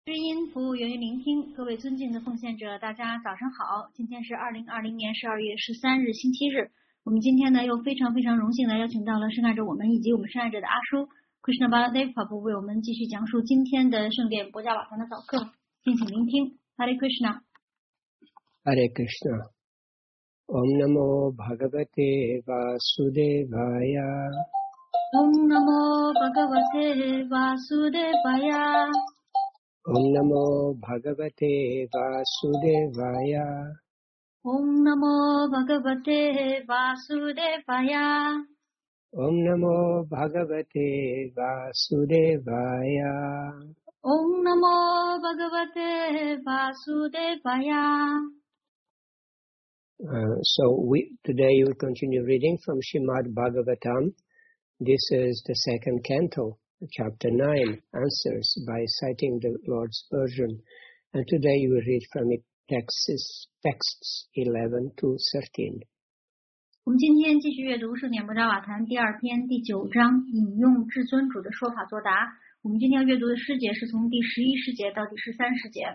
知音服务源于聆听，各位尊敬的奉献者，大家早上好。今天是2020年12月13日，星期日。我们今天呢又非常荣幸地邀请到了圣爱者我们以及我们圣爱者的阿叔 Krishna Baladev Prabhu 为我们继续讲述今天的圣殿国家瓦坛的早课，敬请聆听。Hare Krishna。 Hare Krishna。Om Namo Bhagavate Vasudevaya。 Om Namo Bhagavate Vasudevaya。 Om Namo Bhagavate Vasudevaya。 Om Namo Bhagavate Vasudevaya。 Om Namo Bhagavate Vasudevaya。 Om Namo Bhagavate Vasudevaya。 Today we continue reading from Srimad Bhagavatam. This is the second canto. Chapter 9, Answers, by citing the Lord's version. And today you will read from it texts 11 to 13. 我们今天继续阅读圣典博扎瓦坛第2篇第9章，引用至尊主的说法作答。我们今天要阅读的诗节是从第11诗节到第13诗节。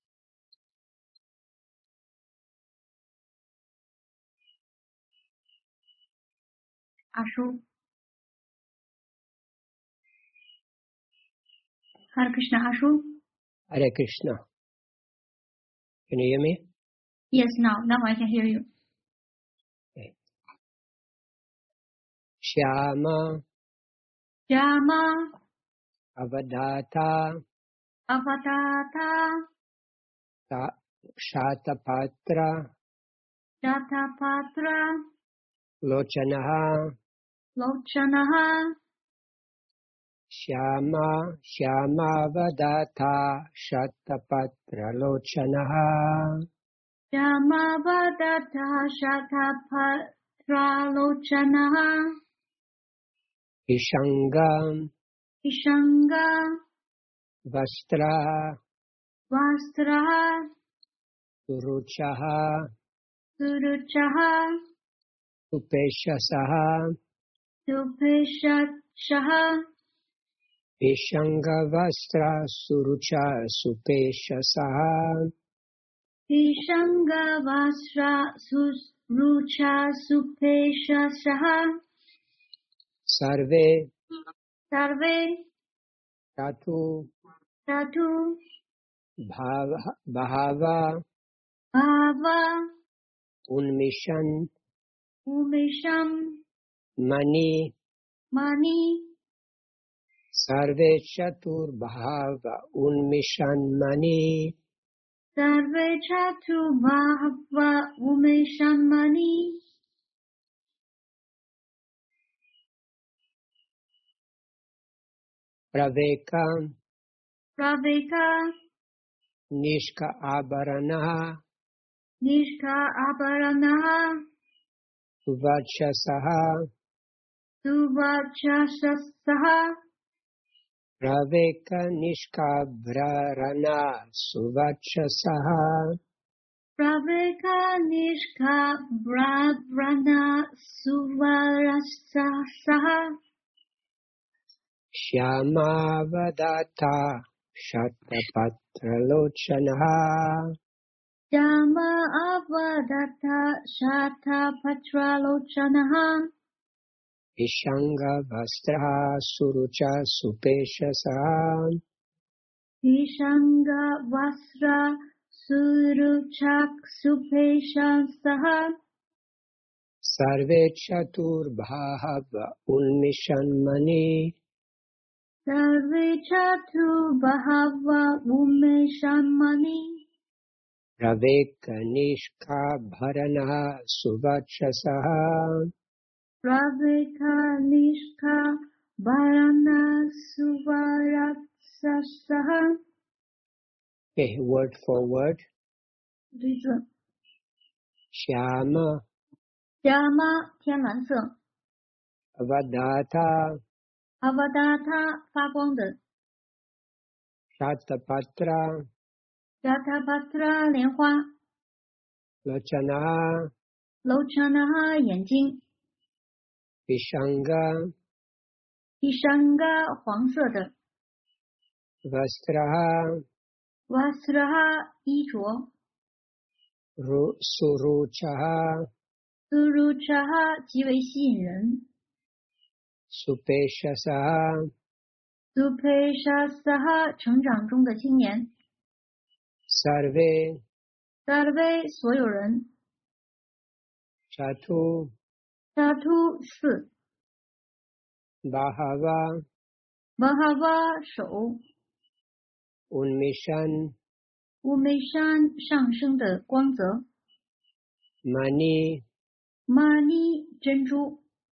阿叔。Hare Krishna, Ashu. Hare Krishna. Can you hear me? Yes, now I can hear you. Okay. Shyama. Shyama. Avadata. Avadata. Shatapatra. Shatapatra. Lochanaha. Lochanaha. Shyamavadata Shatapatra Lochanaha. Shyamavadata Shatapatra Lochanaha. Ishangam. Vastra. Suruchaha. Supeshasaha. Ishanga Vastra Surucha Supeshasaha. Ishanga Vastra Surucha Supeshasaha. Sarve. Tatu. Bhava. Unmisham. Mani. Sarve Chatur Bhava Unmishan Mani. Sarve Chatur Bhava Unmishan Mani. Praveka. Nishka Abharana. Suvachasaha. Praveka Nishkabhrarana Suvachasaha. Praveka Nishkabhrarana Suvachasaha. Shyamavadata Shatapatra Lochanaha. Shyamavadata Shatapatra Lochanaha. Ishanga Vastra Surucha Supeshasaha. Ishanga Vastra Surucha Supeshasaha. Sarve Chatur Bhava Unmishan Mani. Sarve Chatur Bhava Unmishan Mani. Praveka Nishka Bharana Suvachasaha. Praveka Nishka Bharana Suvachasaha. Okay, word for word. Shyama. 天蓝色。 Avadata. 发光的。 Shatapatra. 莲花。 Lochanaha. 眼睛。 Ishanga. 黄色的。 Vastraha. Vasraha 衣着 Suruchaha Suruchaha 极为吸引人 Supeshasaha Supeshasaha 成长中的青年 Sarve Sarve 所有人 Chatu Satu 四 Bahava Bahava 手 Unmishan Umeshan 上升的光泽 Mani Mani 珍珠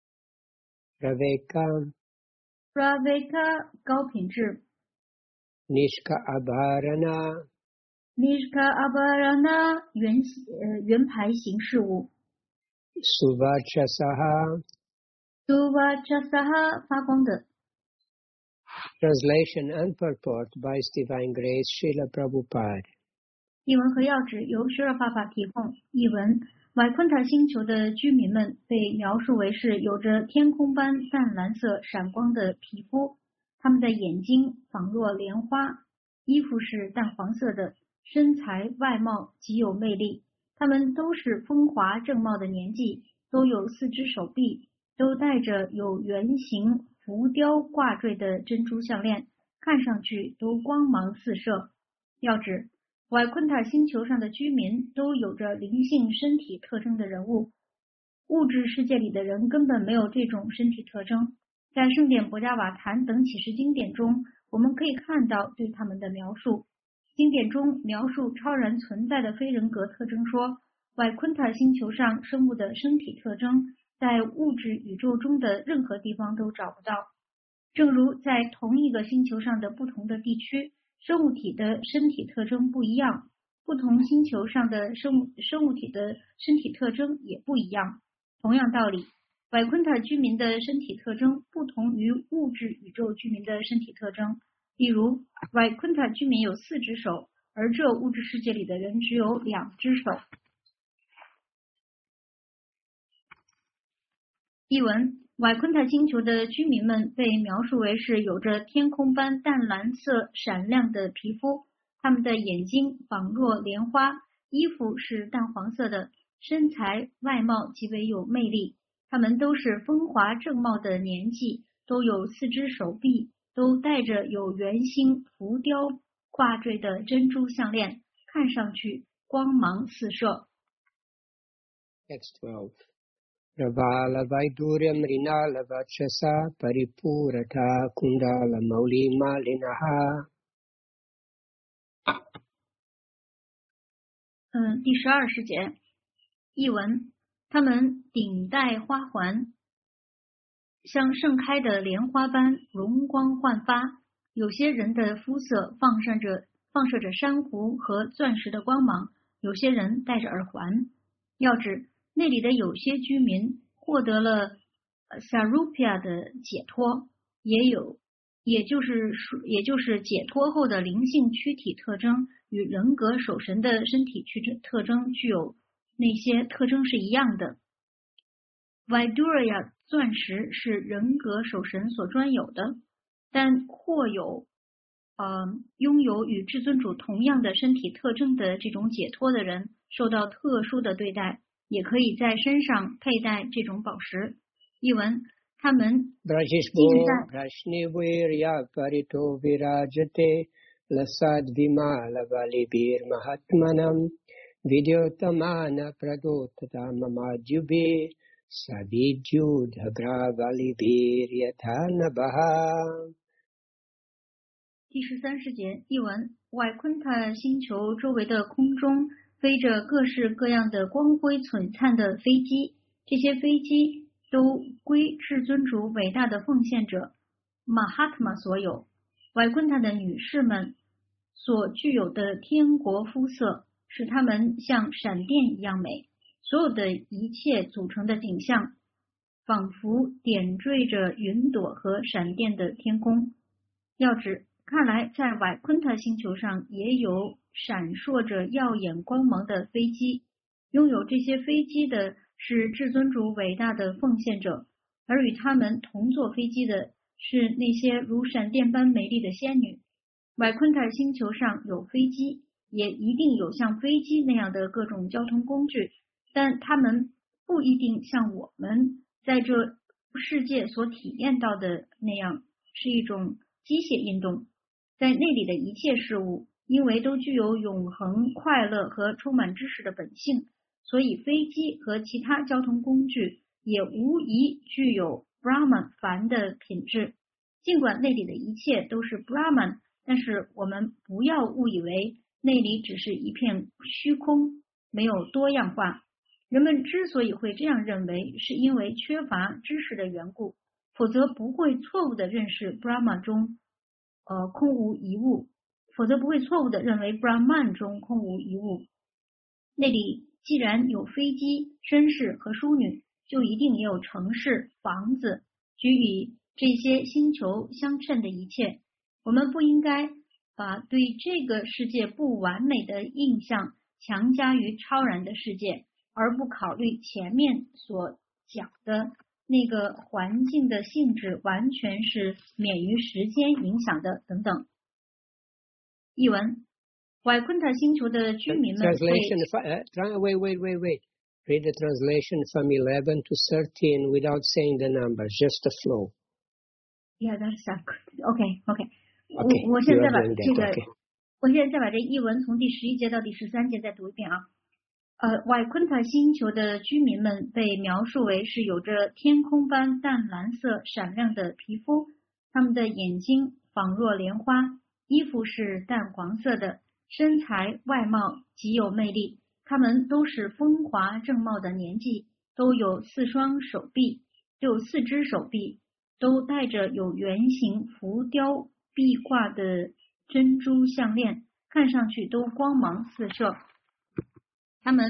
Raveka Praveka 高品质 Nishka Abharana Nishka Abharana 圆牌形事物 Suvachasaha. Suvachasaha 发光的 Translation and purport by His Divine Grace Srila Prabhupada. 译文和要旨由施热法法提供。译文：瓦昆塔星球的居民们被描述为是有着天空般淡蓝色闪光的皮肤，他们的眼睛仿若莲花，衣服是淡黄色的，身材外貌极有魅力。他们都是风华正茂的年纪，都有4只手臂，都戴着有圆形浮雕挂坠的珍珠项链，看上去都光芒四射。要指瓦昆塔星球上的居民都有着灵性身体特征的人物，物质世界里的人根本没有这种身体特征。在圣典博加瓦坛等启示经典中，我们可以看到对他们的描述。经典中描述超然存在的非人格特征说，瓦昆塔星球上生物的身体特征在物质宇宙中的任何地方都找不到。正如在同一个星球上的不同的地区，生物体的身体特征不一样，不同星球上的生物体的身体特征也不一样。同样道理，瓦昆塔居民的身体特征不同于物质宇宙居民的身体特征。例如，瓦昆塔居民有4只手，而这物质世界里的人只有2只手。译文：瓦昆塔星球的居民们被描述为是有着天空般淡蓝色闪亮的皮肤，他们的眼睛仿若莲花，衣服是淡黄色的，身材外貌极为有魅力。他们都是风华正茂的年纪，都有4只手臂，都戴着有圆形浮雕挂坠的珍珠项链，看上去光芒四射。 Text 12. Ravala Vaiduryam Rinala Vachasa Paripurata Kundala Mauli Malinaha. 第12世节，译文：他们顶戴花环，像盛开的莲花般容光焕发。有些人的肤色放射着珊瑚和钻石的光芒，有些人戴着耳环。要指那里的有些居民获得了Sarupya 的解脱，也就是解脱后的灵性躯体特征与人格守神的身体特征具有那些特征是一样的。Vaidurya 钻石是人格守神所专有的，但或有拥有与至尊主同样的身体特征的这种解脱的人受到特殊的对待，也可以在身上佩戴这种宝石。译文：他们 Brajishbo Brashnivirya Parito Virajate Lasad Vimala Valibir Mahatmanam Vidyotamana Pradotata Mamajube Sabijudhagra Valibir Yatanabaha。 第13世节，译文：瓦昆塔星球周围的空中飞着各式各样的光辉璀璨的飞机，这些飞机都归至尊主伟大的奉献者马哈特玛所有。瓦昆塔的女士们所具有的天国肤色使她们像闪电一样美，所有的一切组成的景象仿佛点缀着云朵和闪电的天空。要指看来在瓦昆塔星球上也有闪烁着耀眼光芒的飞机，拥有这些飞机的是至尊主伟大的奉献者，而与他们同坐飞机的是那些如闪电般美丽的仙女。 瓦昆塔星球上有飞机，也一定有像飞机那样的各种交通工具，但它们不一定像我们在这世界所体验到的那样是一种机械运动。在那里的一切事物，因为都具有永恒快乐和充满知识的本性，所以飞机和其他交通工具也无疑具有 Brahman 梵的品质。尽管那里的一切都是 Brahman， 但是我们不要误以为那里只是一片虚空，没有多样化。人们之所以会这样认为，是因为缺乏知识的缘故，否则不会错误地认识 Brahman 中空无一物，否则不会错误地认为 Brahman 中空无一物。那里既然有飞机、绅士和淑女，就一定也有城市、房子，举与这些星球相称的一切。我们不应该把对这个世界不完美的印象强加于超然的世界，而不考虑前面所讲的那个环境的性质完全是免于时间影响的等等。译文：瓦昆塔星球的居民们会 Wait. Read the translation from 11 to 13 without saying the numbers, just the flow. Yeah, that's good. Okay. 我 You 现在 are 把 doing 这 that, 个 okay. 我现在再把这译文从第11节到第13节再读一遍啊。瓦昆塔星球的居民们被描述为是有着天空般淡蓝色闪亮的皮肤，他们的眼睛仿若莲花，衣服是淡黄色的，身材外貌极有魅力。他们都是风华正茂的年纪，都有4只手臂，都戴着有圆形浮雕壁挂的珍珠项链，看上去都光芒四射。他们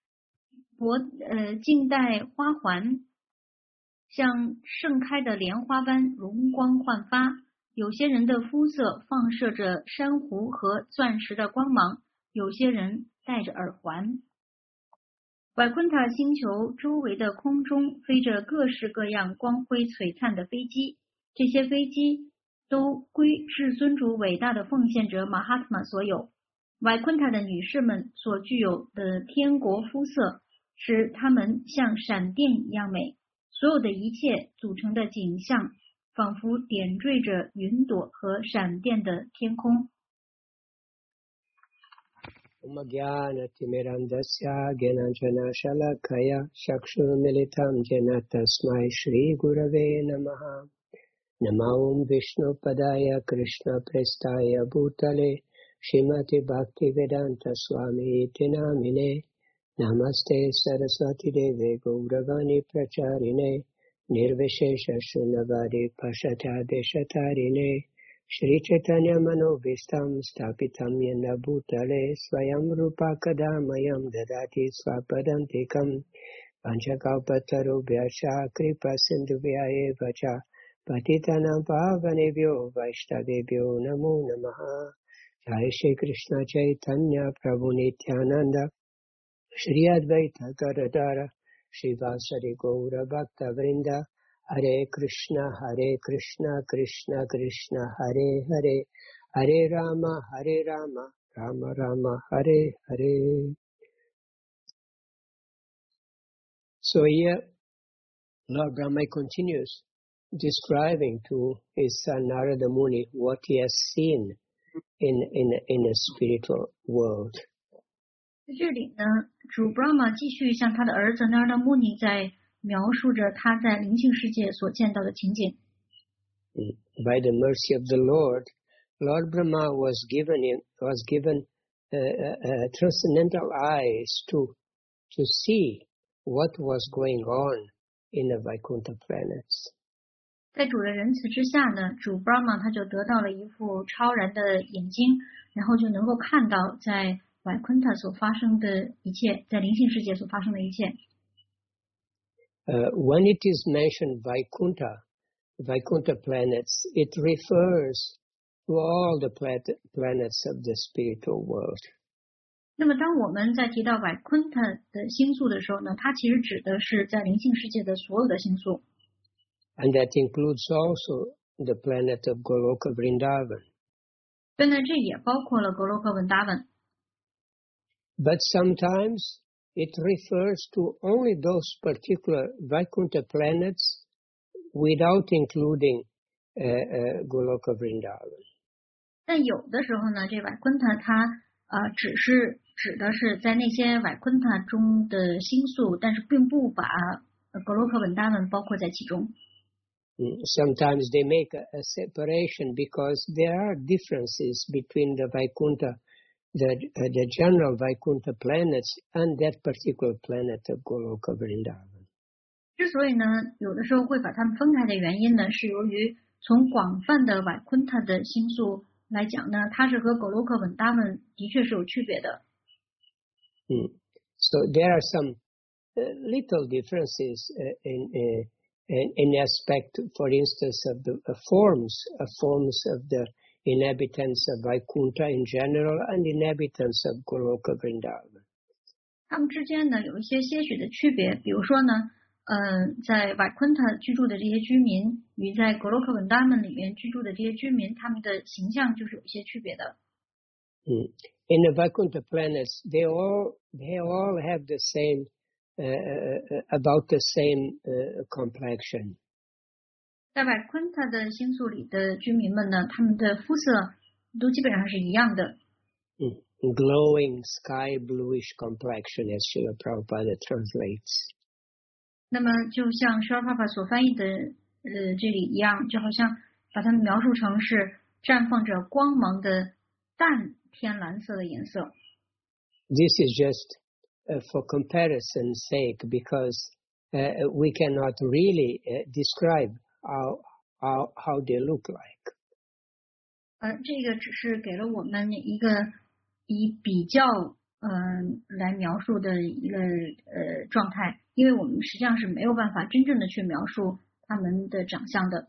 颈戴花环，像盛开的莲花般容光焕发。有些人的肤色放射着珊瑚和钻石的光芒，有些人戴着耳环。瓦昆塔星球周围的空中飞着各式各样光辉璀璨的飞机，这些飞机都归至尊主伟大的奉献者马哈特玛所有。瓦昆塔的女士们所具有的天国肤色，使她们像闪电一样美。所有的一切组成的景象，仿佛点缀着云朵和闪电的天空。 Umagyanatimirandasya Gyananjana Shalakaya Chakshurmilitam Jena Tasmai Shri Gurave Namaha Namo Vishnu Padaya Krishna Prestaya Bhutale Shrimati Bhaktivedanta Swami Iti Namine Namaste Saraswati Deve Gauravani Pracharine Nirvishesha Shunavadi Pashata Deshatarine Shri Chaitanya Manobhistam Stapitam Yena Bhutale Swayam Rupa Kadamayam Dadati Swapadantikam Panchakalpatarubhyascha Kripa Sindhubhya Evacha Patitanam Pavanebhyo Vaishnavebhyo Namo Namaha Jai Shri Krishna Chaitanya Prabhu Nityananda Shri Advaita Garadara Shri Vasari Gaura Bhakta Vrinda Hare Krishna, Krishna Krishna, Hare Hare, Hare Rama, Rama Rama, Hare Hare. So here, Lord Brahma continues describing to his son Narada Muni what he has seen in a spiritual world. 在这里呢，主 Brahma 继续向他的儿子 Narada Muni 在描述着他在灵性世界所见到的情景。 By the mercy of the Lord, Lord Brahma was given transcendental eyes to see what was going on in the Vaikuntha planets. 在主的仁慈之下呢，主 Brahma 他就得到了一副超然的眼睛，然后就能够看到在 Vaikuntha 所发生的一切，在灵性世界所发生的一切。 When it is mentioned Vaikuntha planets, it refers to all the planets of the spiritual world. 那么当我们在提到 Vaikuntha 的星宿的时候呢，它其实指的是在灵性世界的所有的星宿。 And that includes also the planet of Goloka Vrindavan. 所以呢，这也包括了格洛克文达文。 But sometimes it refers to only those particular Vaikuntha planets without including Goloka Vrindavan. 但有的时候呢，这瓦昆塔它只是指的是在那些瓦昆塔中的星宿，但是并不把格洛克文达文包括在其中。 Sometimes they make a separation because there are differences between the Vaikuntha, the general Vaikuntha planets and that particular planet of Goloka Vrindavan. 之所以呢，有的时候会把它们分开的原因呢，是由于从广泛的瓦昆塔的星宿来讲呢，它是和格洛克文达文的确是有区别的。 So there are some little differences in aspect, for instance, of the forms of the inhabitants of Vaikuntha in general and inhabitants of Goloka Vrindavan. 它们之间呢有一些些许的区别，比如说呢，在瓦昆塔居住的这些居民与在格洛克文达文里面居住的这些居民，他们的形象就是有一些区别的。 In the Vaikuntha planets, they all have the same, about the same complexion. 在瓦昆塔的星宿里的居民们呢，他们的肤色都基本上是一样的。 Glowing sky bluish complexion, as Srila Prabhupada translates. 那么就像施拉帕帕所翻译的这里一样，就好像把它们描述成是绽放着光芒的淡天蓝色的颜色。 This is just for comparison's sake, because we cannot really describe how they look like. 这个只是给了我们一个以比较来描述的一个状态，因为我们实际上是没有办法真正的去描述他们的长相的。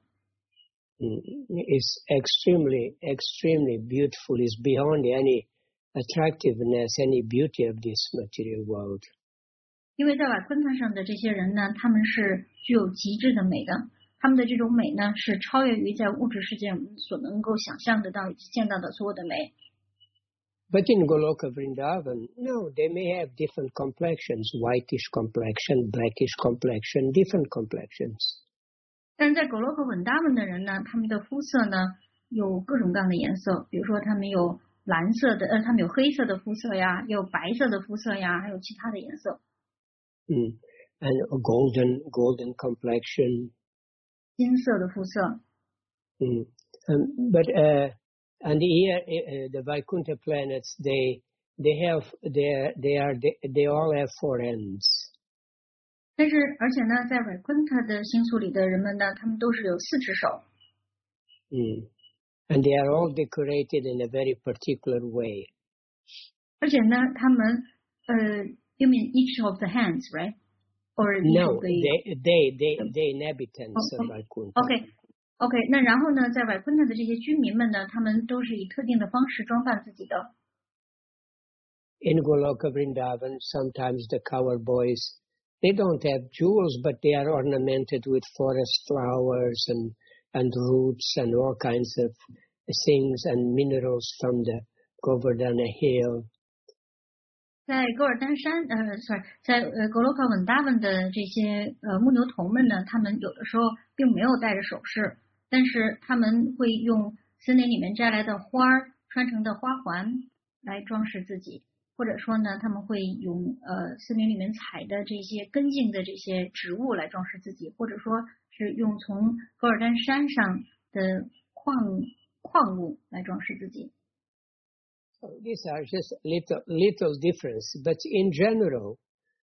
It's extremely, extremely beautiful. It's beyond any attractiveness, any beauty of this material world. 因为在瓦昆塔上的这些人呢，他们是具有极致的美的，他们的这种美呢，是超越于在物质世界我们所能够想象得到以及见到的所有的美。 But in Goloka Vrindavan, no, they may have different complexions, whitish complexion, blackish complexion, different complexions. 但是在格洛克文达文的人呢，他们的肤色呢有各种各样的颜色，比如说他们有蓝色的，他们有黑色的肤色呀，有白色的肤色呀，还有其他的颜色。 And a golden complexion. 金色的肤色。 And here the Vaikuntha planets, they all have four ends. 但是而且呢，在瓦昆塔的星宿里的人们呢，他们都是有4只手。 And they are all decorated in a very particular way. 而且呢，他们you mean each of the hands, right? Or no, they inhabitants of Vaikuntha. OK， 那然后呢，在瓦昆塔的这些居民们呢，他们都是以特定的方式装扮自己的。 In Goloka Vrindavan, sometimes the cower boys, they don't have jewels, but they are ornamented with forest flowers and roots and all kinds of things and minerals from the Govardhana Hill. 在戈尔丹山在格罗克文达文的这些牧牛童们呢，他们有的时候并没有戴着首饰，但是他们会用森林里面摘来的花儿穿成的花环来装饰自己，或者说呢，他们会用森林里面采的这些根茎的这些植物来装饰自己，或者说是用从戈尔丹山上的矿物来装饰自己。 These are just little difference, but in general,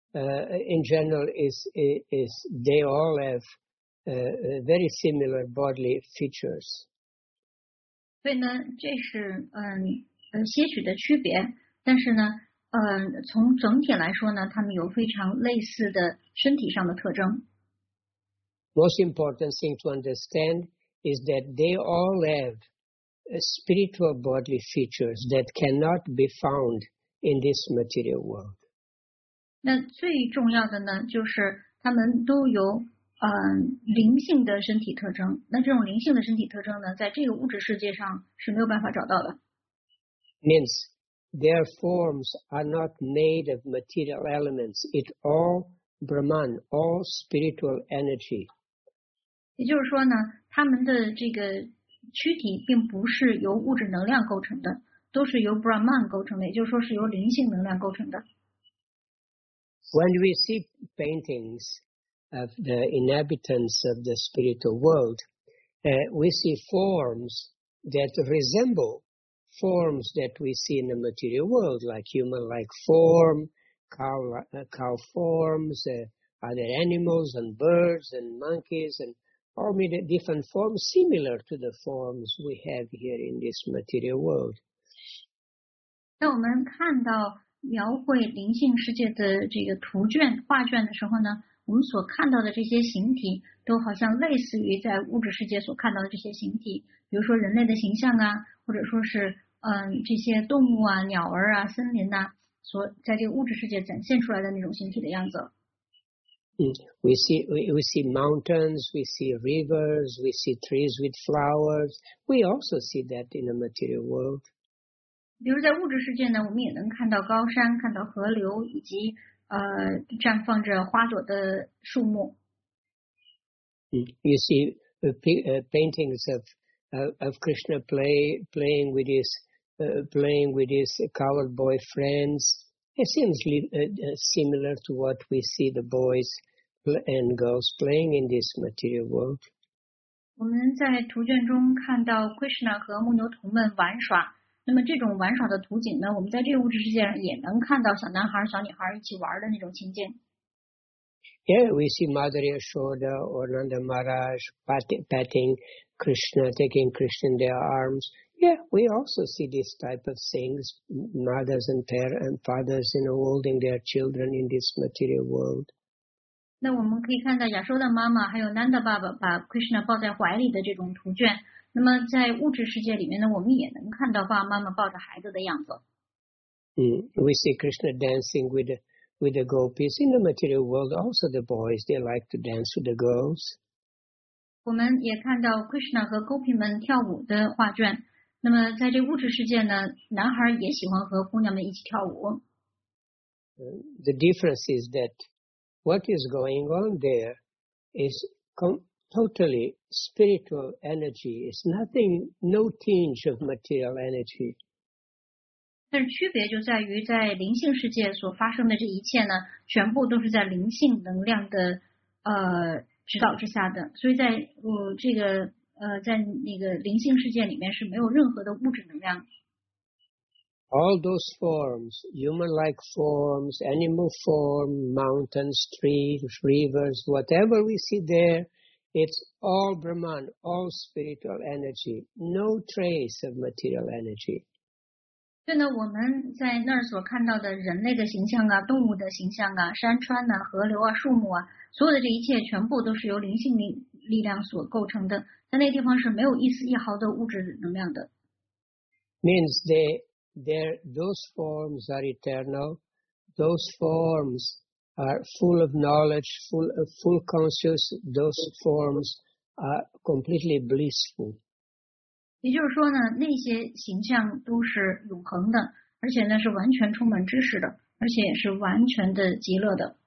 is they all have very similar bodily features. 所以呢，这是些许的区别，但是呢，从整体来说呢，他们有非常类似的身体上的特征。 Most important thing to understand is that they all have spiritual bodily features that cannot be found in this material world. 那最重要的呢，就是他们都有灵性的身体特征。那这种灵性的身体特征呢，在这个物质世界上是没有办法找到的。 means their forms are not made of material elements. It's all Brahman, all spiritual energy. 也就是说呢，他们的这个躯体并不是由物质能量构成的，都是由 Brahman 构成的，也就是说是由灵性能量构成的。 When we see paintings of the inhabitants of the spiritual world, we see forms that resemble forms that we see in the material world, like human-like form, cow forms, other animals and birds and monkeys, and all many different forms similar to the forms we have here in this material world. 当我们看到描绘灵性世界的这个图卷、画卷的时候呢，我们所看到的这些形体都好像类似于在物质世界所看到的这些形体，比如说人类的形象啊，或者说是这些动物啊、鸟儿啊、森林呐，所在这个物质世界展现出来的那种形体的样子。 We see mountains, we see rivers, we see trees with flowers. We also see that in the material world. 比如在物质世界呢，我们也能看到高山、看到河流，以及绽放着花朵的树木。 You see paintings of Krishna playing with his coward boy friends. It seems similar to what we see the boys and girls playing in this material world. 我们在图卷中看到 Krishna 和牧牛童们玩耍，那么这种玩耍的图景呢，我们在这个物质世界上也能看到小男孩、小女孩一起玩的那种情景。 Yeah, we see Mother Yashoda or Nanda Maharaj patting Krishna, taking Krishna in their arms. Yeah, we also see this type of things, mothers and fathers, holding their children in this material world. 那我们可以看到亚收的妈妈还有 Nanda 爸爸把 Krishna 抱在怀里的这种图卷。那么在物质世界里面呢，我们也能看到爸爸妈妈抱着孩子的样子。 We see Krishna dancing with the gopis. In the material world, also the boys, they like to dance with the girls. 我们也看到 Krishna 和 gopi 们跳舞的画卷。那么在这物质世界呢，男孩也喜欢和姑娘们一起跳舞。 The difference is that what is going on there is totally spiritual energy. It's nothing, no tinge of material energy. 但是区别就在于，在灵性世界所发生的这一切呢，全部都是在灵性能量的指导之下的，所以在在那个灵性世界里面是没有任何的物质能量。 All those forms, human-like forms, animal form, mountains, trees, rivers, whatever we see there, it's all Brahman, all spiritual energy, no trace of material energy. 所以呢，我们在那儿所看到的人类的形象啊、动物的形象啊、山川啊、河流啊、树木啊，所有的这一切全部都是由灵性力量所构成的，在那个地方是没有一丝一毫的物质能量的。 Means those forms are eternal. Those forms are full of knowledge, full conscious. Those forms are completely blissful. 也就是说呢，那些形象都是永恒的，而且呢是完全充满知识的，而且也是完全的极乐的。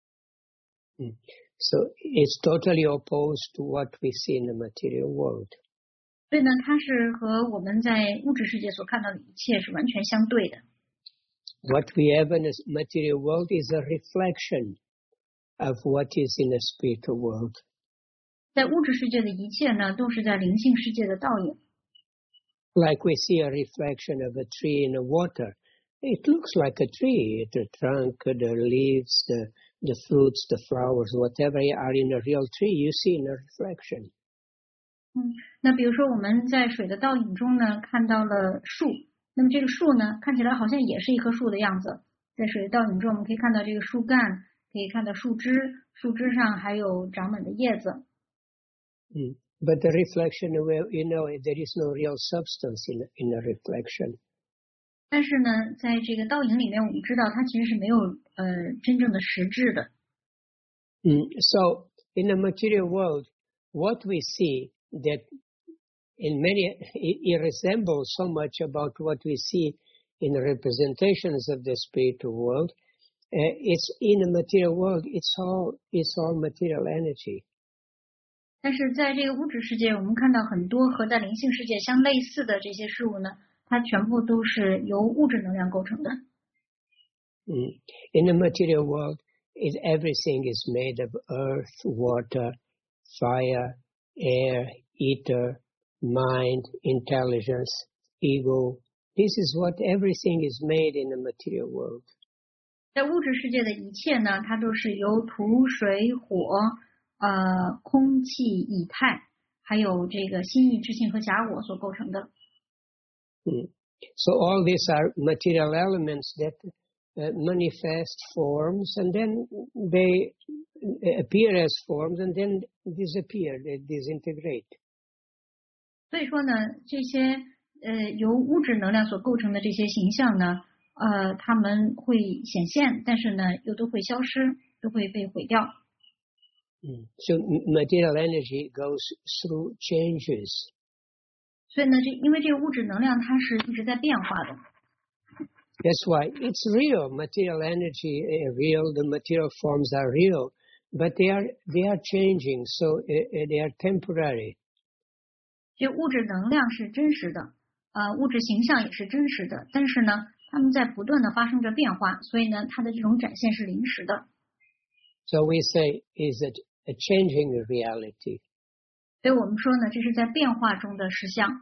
So it's totally opposed to what we see in the material world. 所以呢，它是和我们在物质世界所看到的一切是完全相对的。 What we have in the material world is a reflection of what is in the spiritual world. 在物质世界的一切呢，都是在灵性世界的倒影。 Like we see a reflection of a tree in the water. It looks like a tree. The trunk, the leaves, the fruits, the flowers, whatever are in a real tree, you see in a reflection. 那比如说我们在水的倒影中呢，看到了树，那么这个树呢，看起来好像也是一棵树的样子。在水的倒影中，我们可以看到这个树干，可以看到树枝，树枝上还有长满的叶子。 But the reflection, there is no real substance in the reflection. 但是呢，在这个倒影里面，我们知道它其实是没有真正的实质的。 So in the material world, what we see that in many, it resembles so much about what we see in the representations of the spiritual world. It's in the material world, it's all material energy. 但是在这个物质世界，我们看到很多和在灵性世界相类似的这些事物呢，它全部都是由物质能量构成的。 In the material world, everything is made of earth, water, fire, air, ether, mind, intelligence, ego. This is what everything is made in the material world. 在物质世界的一切呢，它都是由土、水、火、空气、以太，还有这个心意、知性和假我所构成的。 So all these are material elements that manifest forms, and then they appear as forms, and then disappear, they disintegrate. 所以说呢，这些由物质能量所构成的这些形象呢，它们会显现，但是呢，又都会消失，都会被毁掉。 So material energy goes through changes. 所以呢，因为这个物质能量它是一直在变化的。 That's why it's real. Material energy real. The material forms are real, but they are changing. So they are temporary. 这物质能量是真实的，物质形象也是真实的，但是呢，它们在不断的发生着变化，所以呢，它的这种展现是临时的。 So we say, is it a changing reality? 所以我们说呢，这是在变化中的实相。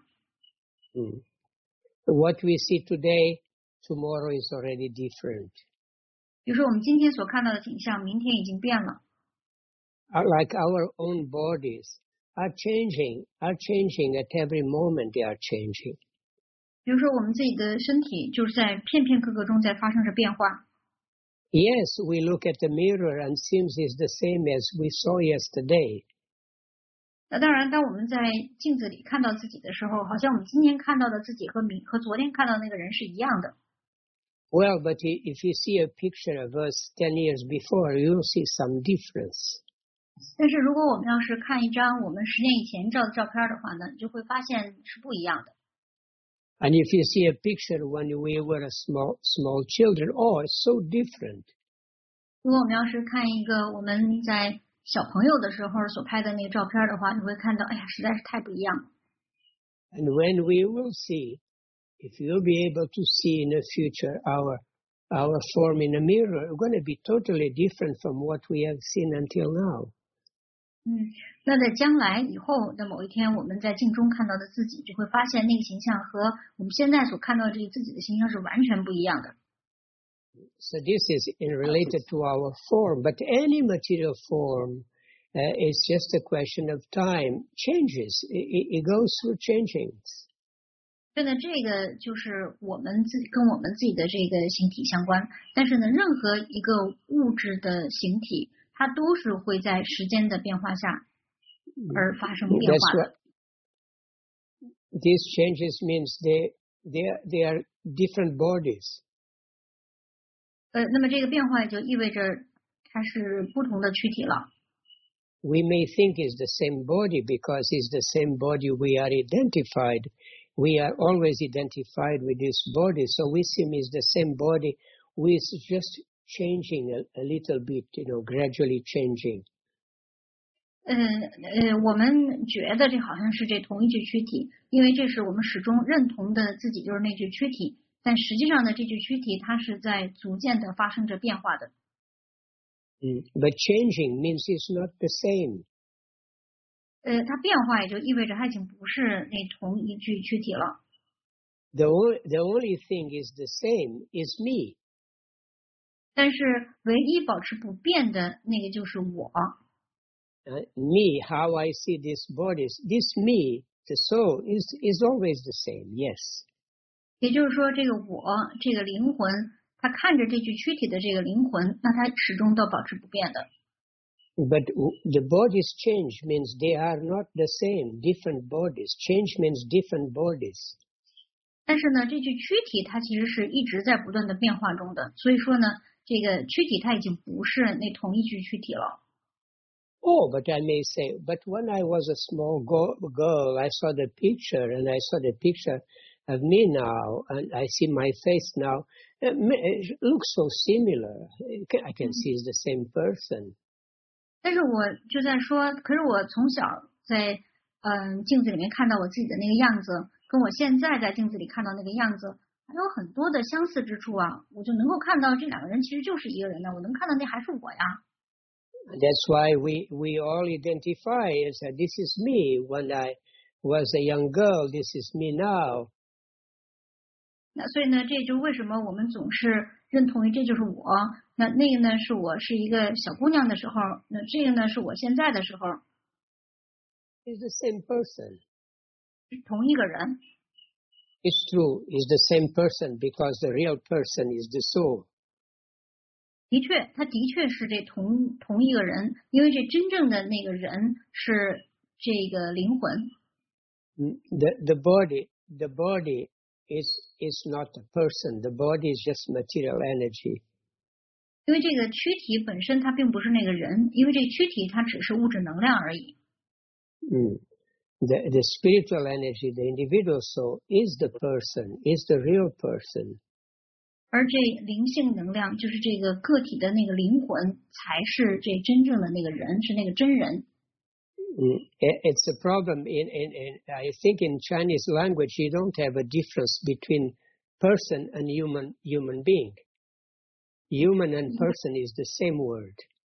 What we see today, tomorrow is already different. 比如说我们今天所看到的景象，明天已经变了。 Like our own bodies are changing at every moment. They are changing. 比如说我们自己的身体就是在片片刻刻中在发生着变化。 Yes, we look at the mirror and seems it's the same as we saw yesterday. 那当然，当我们在镜子里看到自己的时候，好像我们今天看到的自己和昨天看到那个人是一样的。 Well, but if you see a picture of us 10 years before, you'll see some difference. 但是如果我们要是看一张我们10年以前照的照片的话呢，你就会发现是不一样的。 And if you see a picture when we were small children, oh, it's so different. 如果我们要是看一个我们在小朋友的时候所拍的那个照片的话，你会看到，哎呀，实在是太不一样了。 And when we will see, if you'll be able to see in the future our form in a mirror, it's going to be totally different from what we have seen until now. 那在将来以后的某一天，我们在镜中看到的自己，就会发现那个形象和我们现在所看到的这个自己的形象是完全不一样的。 So this is related to our form, but any material form is just a question of time. Changes, it goes through changings. 所以呢，这个就是跟我们自己的这个形体相关。但是呢，任何一个物质的形体，它都是会在时间的变化下而发生变化的。 These changes means they are different bodies. 那么这个变化也就意味着它是不同的躯体了。 We may think it's the same body because it's the same body we are identified. We are always identified with this body, so we see it's the same body with just changing a little bit, gradually changing. 我们觉得这好像是这同一具躯体，因为这是我们始终认同的自己就是那具躯体。但实际上呢，这具躯体它是在逐渐的发生着变化的。 But changing means it's not the same. 它变化也就意味着它已经不是那同一具躯体了。 The only thing is the same is me. 但是唯一保持不变的那个就是我。 Me, how I see these bodies, this me, the soul, is always the same, yes. 也就是说，这个我，这个灵魂，它看着这具躯体的这个灵魂，那它始终都保持不变的。 But the bodies change means they are not the same, different bodies. Change means different bodies. 但是呢，这具躯体它其实是一直在不断的变化中的，所以说呢，这个躯体它已经不是那同一具躯体了。 Oh, but I may say, but when I was a small girl, I saw the picture, and I saw the picture of me now, and I see my face now. It looks so similar. I can see it's the same person. 但是我就在说，可是我从小在镜子里面看到我自己的那个样子，跟我现在在镜子里看到那个样子，还有很多的相似之处啊，我就能够看到这两个人其实就是一个人呢，我能看到那还是我呀。 That's why we all identify as this is me when I was a young girl. This is me now. 那所以呢，这就为什么我们总是认同于这就是我。那个呢是我是一个小姑娘的时候，那这个呢是我现在的时候。 It's the same person. 是同一个人。 It's true. It's the same person because the real person is the soul. 的确，他的确是这同一个人，因为这真正的那个人是这个灵魂。 The body is not a person. The body is just material energy. 因为这个躯体本身它并不是那个人，因为这躯体它只是物质能量而已。 The spiritual energy, the individual soul, is the person, is the real person. 而这灵性能量就是这个个体的那个灵魂，才是这真正的那个人，是那个真人。 It's a problem I think in Chinese language you don't have a difference between person and human being. Human and person is the same word.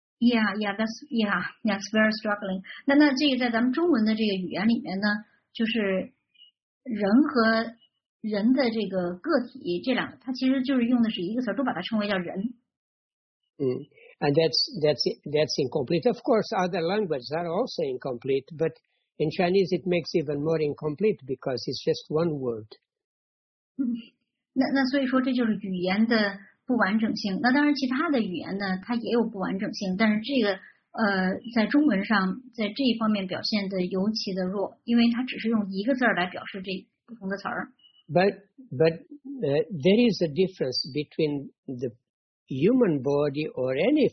That's very struggling. 那这个在咱们中文的这个语言里面呢，就是人和人的这个个体，这两个它其实就是用的是一个词，都把它称为叫人。 And that's incomplete. Of course, other languages are also incomplete, but in Chinese it makes even more incomplete because it's just one word. 那所以说这就是语言的不完整性。那当然，其他的语言呢，它也有不完整性，但是这个在中文上，在这一方面表现的尤其的弱，因为它只是用一个字儿来表示这不同的词儿。 But there is a difference between the human body or any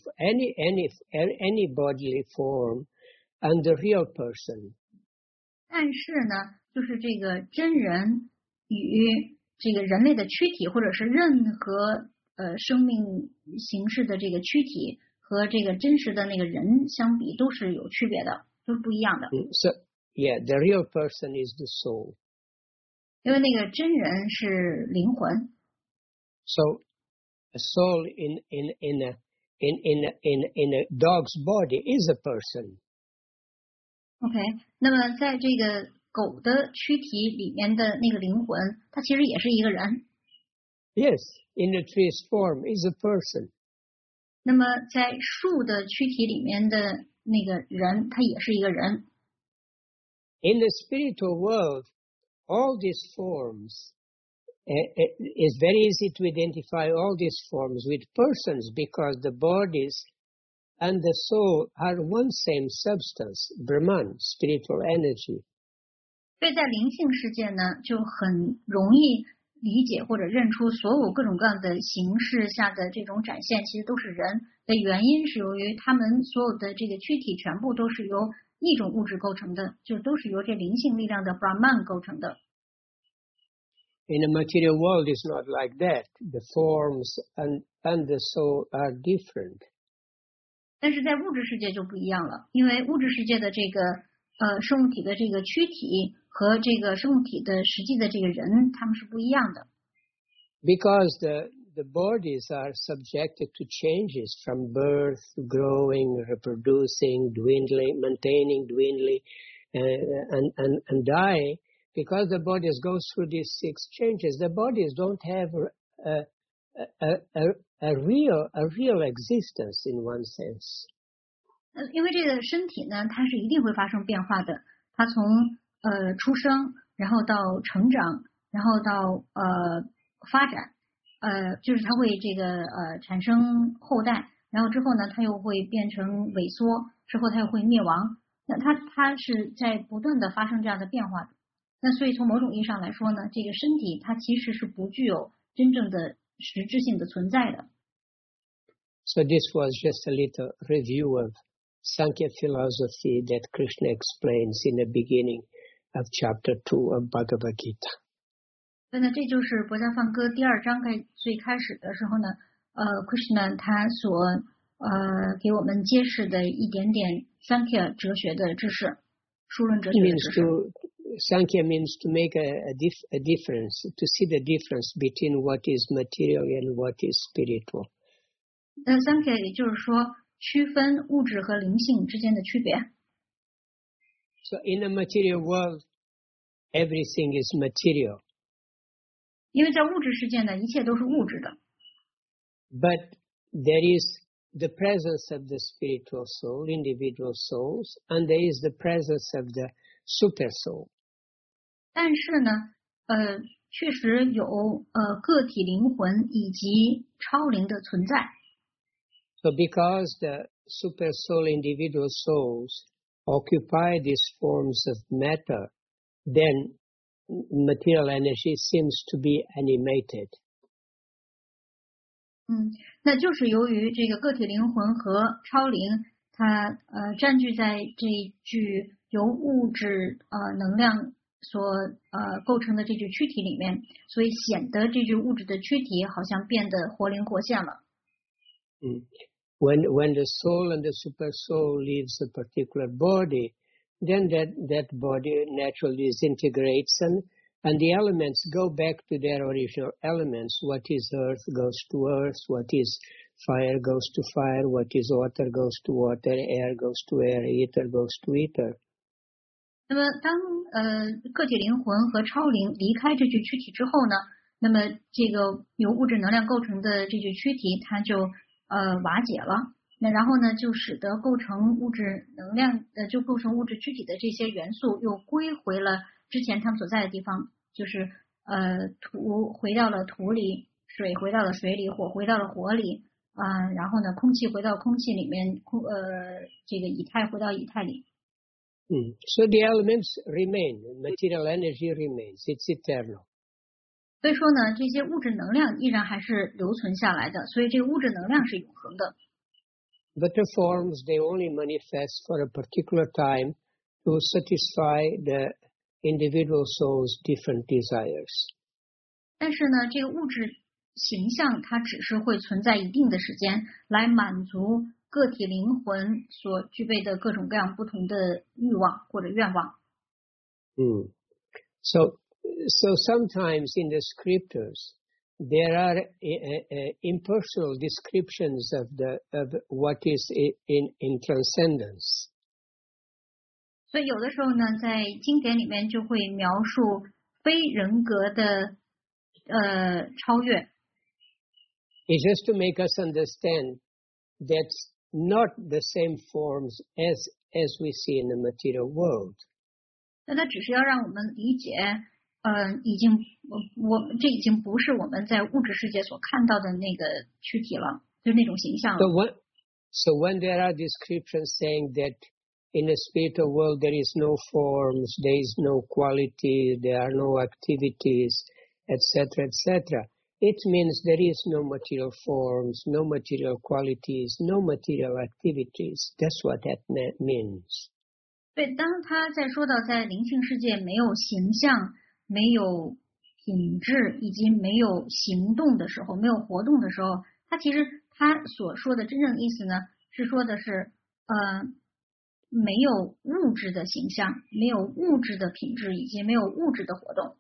bodily form and the real person. 但是呢，就是这个真人与这个人类的躯体，或者是任何生命形式的这个躯体和这个真实的那个人相比，都是有区别的，都是不一样的。 So the real person is the soul. 因为那个真人是灵魂。 So a soul in a dog's body is a person. OK， 那么在这个狗的躯体里面的那个灵魂，它其实也是一个人。 Yes, in a tree's form is a person. 那么在树的躯体里面的那个人，他也是一个人。 In the spiritual world, all these forms, it's very easy to identify all these forms with persons because the bodies and the soul are one same substance, Brahman, spiritual energy. 所以在灵性世界呢，就很容易理解或者认出所有各种各样的形式下的这种展现，其实都是人的原因，是由于他们所有的这个躯体全部都是由一种物质构成的，就都是由这灵性力量的 Brahman 构成的。 In the material world, it's not like that. The forms and the soul are different. 但是在物质世界就不一样了，因为物质世界的这个生物体的这个躯体和这个生物体的实际的这个人，他们是不一样的。 Because the bodies are subjected to changes from birth, growing, reproducing, dwindling, maintaining, dwindling, and dying. Because the bodies go through these 6 changes, the bodies don't have a real existence in one sense. 因为这个身体呢，它是一定会发生变化的。它从出生，然后到成长，然后到发展，就是它会这个产生后代，然后之后呢，它又会变成萎缩，之后它又会灭亡。那它是在不断的发生这样的变化的。那所以从某种意义上来说呢，这个身体它其实是不具有真正的实质性的存在的。 So this was just a little review of Sankhya philosophy that Krishna explains in the beginning of chapter 2 of Bhagavad Gita. 所以呢，这就是博家放歌第2章最开始的时候呢，Krishna 他所给我们揭示的一点点 Sankhya 哲学的知识，数论哲学的知识。 Sankhya means to make a difference, to see the difference between what is material and what is spiritual. Sankhya 也就是说区分物质和灵性之间的区别。 So in the material world, everything is material. 因为在物质世界呢，一切都是物质的。 But there is the presence of the spiritual soul, individual souls, and there is the presence of the super soul. 但是呢，确实有个体灵魂以及超灵的存在。 So because the super soul, individual souls occupy these forms of matter, then material energy seems to be animated. 那就是由于这个个体灵魂和超灵，它占据在这具由物质能量所构成的这具躯体里面，所以显得这具物质的躯体好像变得活灵活现了。 When the soul and the super soul leaves a particular body, then that body naturally disintegrates and the elements go back to their original elements. What is earth goes to earth, what is fire goes to fire, what is water goes to water, air goes to air, ether goes to ether. 那么当个体灵魂和超灵离开这具躯体之后呢，那么这个由物质能量构成的这具躯体它就瓦解了，那然后呢就使得构成物质能量就构成物质躯体的这些元素又归回了之前他们所在的地方，就是土回到了土里，水回到了水里，火回到了火里然后呢空气回到空气里面，这个以太回到以太里。 So the elements remain, material energy remains, it's eternal. 所以说呢，这些物质能量依然还是留存下来的，所以这个物质能量是永恒的。 But the forms, they only manifest for a particular time to satisfy the individual soul's different desires. 但是呢，这个物质形象它只是会存在一定的时间，来满足个体灵魂所具备的各种各样不同的欲望或者愿望。 So sometimes in the scriptures there are impersonal descriptions of what is in transcendence. 所以有的时候呢，在经典里面就会描述非人格的超越。 It's just to make us understand that's not the same forms as we see in the material world. 那它只是要让我们理解，这已经不是我们在物质世界所看到的那个躯体了，就是那种形象了。 So when there are descriptions saying that in the spiritual world there is no forms, there is no quality, there are no activities, etc., etc., it means there is no material forms, no material qualities, no material activities. That's what that means. 对，当他在说到在灵性世界没有形象、没有品质以及没有行动的时候，没有活动的时候，其实他所说的真正意思呢，是说的是没有物质的形象，没有物质的品质以及没有物质的活动。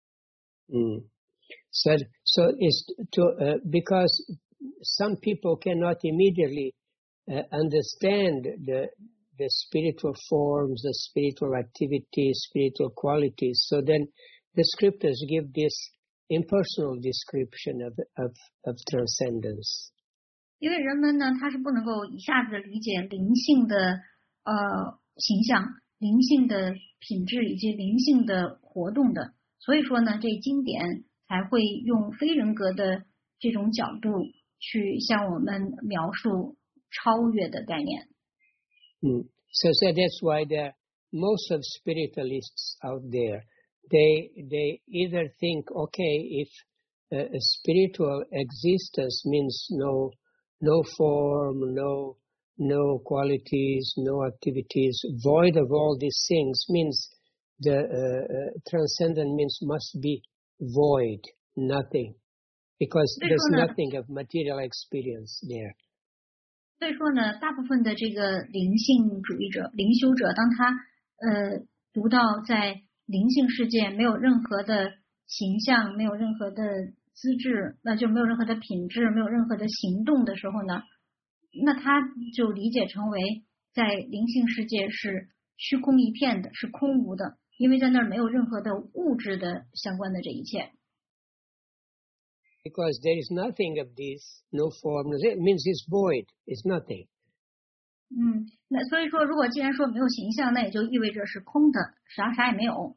So it's because some people cannot immediately understand the spiritual forms, the spiritual activities, spiritual qualities. So then the scriptures give this impersonal description of transcendence. 因为人们呢，他是不能够一下子理解灵性的形象、灵性的品质以及灵性的活动的，所以说呢，这经典才会用非人格的这种角度去向我们描述超越的概念。 So that's why most of spiritualists out there, they either think, okay, if a spiritual existence means no form, no no qualities, no activities, void of all these things means the transcendent means must be void, nothing, because there's nothing of material experience there. 所以说呢，大部分的这个灵性主义者、灵修者，当他读到在灵性世界没有任何的形象，没有任何的资质，那就没有任何的品质，没有任何的行动的时候呢，那他就理解成为在灵性世界是虚空一片的，是空无的，因为在那儿没有任何的物质的相关的这一切。 Because there is nothing of this, no form, it means it's void, it's nothing. 那所以说，如果既然说没有形象，那也就意味着是空的，啥也没有。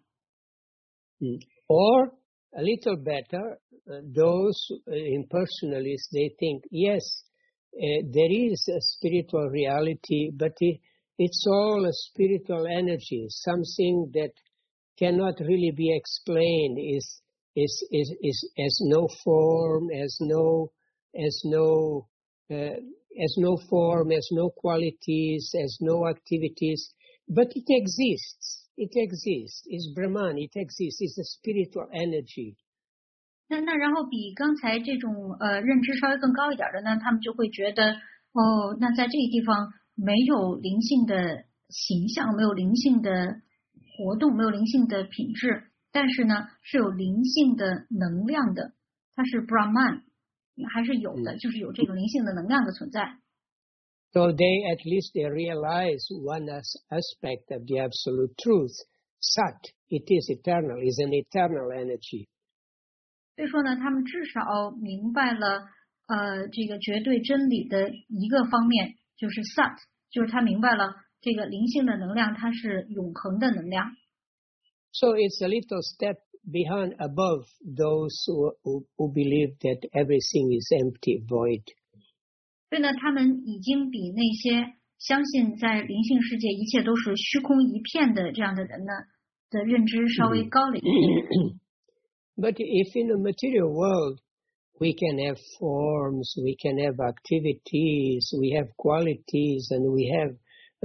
Or a little better, those impersonalists, they think, yes, there is a spiritual reality, but it's all a spiritual energy, something that cannot really be explained, as no form, as no form, as no qualities, as no activities, but it exists. It exists. It's Brahman. It exists. It's a spiritual energy. 那然后比刚才这种认知稍微更高一点的呢，他们就会觉得那在这个地方没有灵性的形象，没有灵性的活动，没有灵性的品质，但是呢是有灵性的能量的，它是 Brahman， 还是有的，就是有这种灵性的能量的存在。 So at least they realize one aspect of the absolute truth. Sat, it is eternal, is an eternal energy. 所以说呢，他们至少明白了这个绝对真理的一个方面，就是 Sat， 就是他明白了这个灵性的能量，它是永恒的能量。 So it's a little step above those who believe that everything is empty, void. 所以呢，他们已经比那些相信在灵性世界一切都是虚空一片的这样的人呢的认知稍微高了一点。 But if in the material world we can have forms, we can have activities, we have qualities, and we have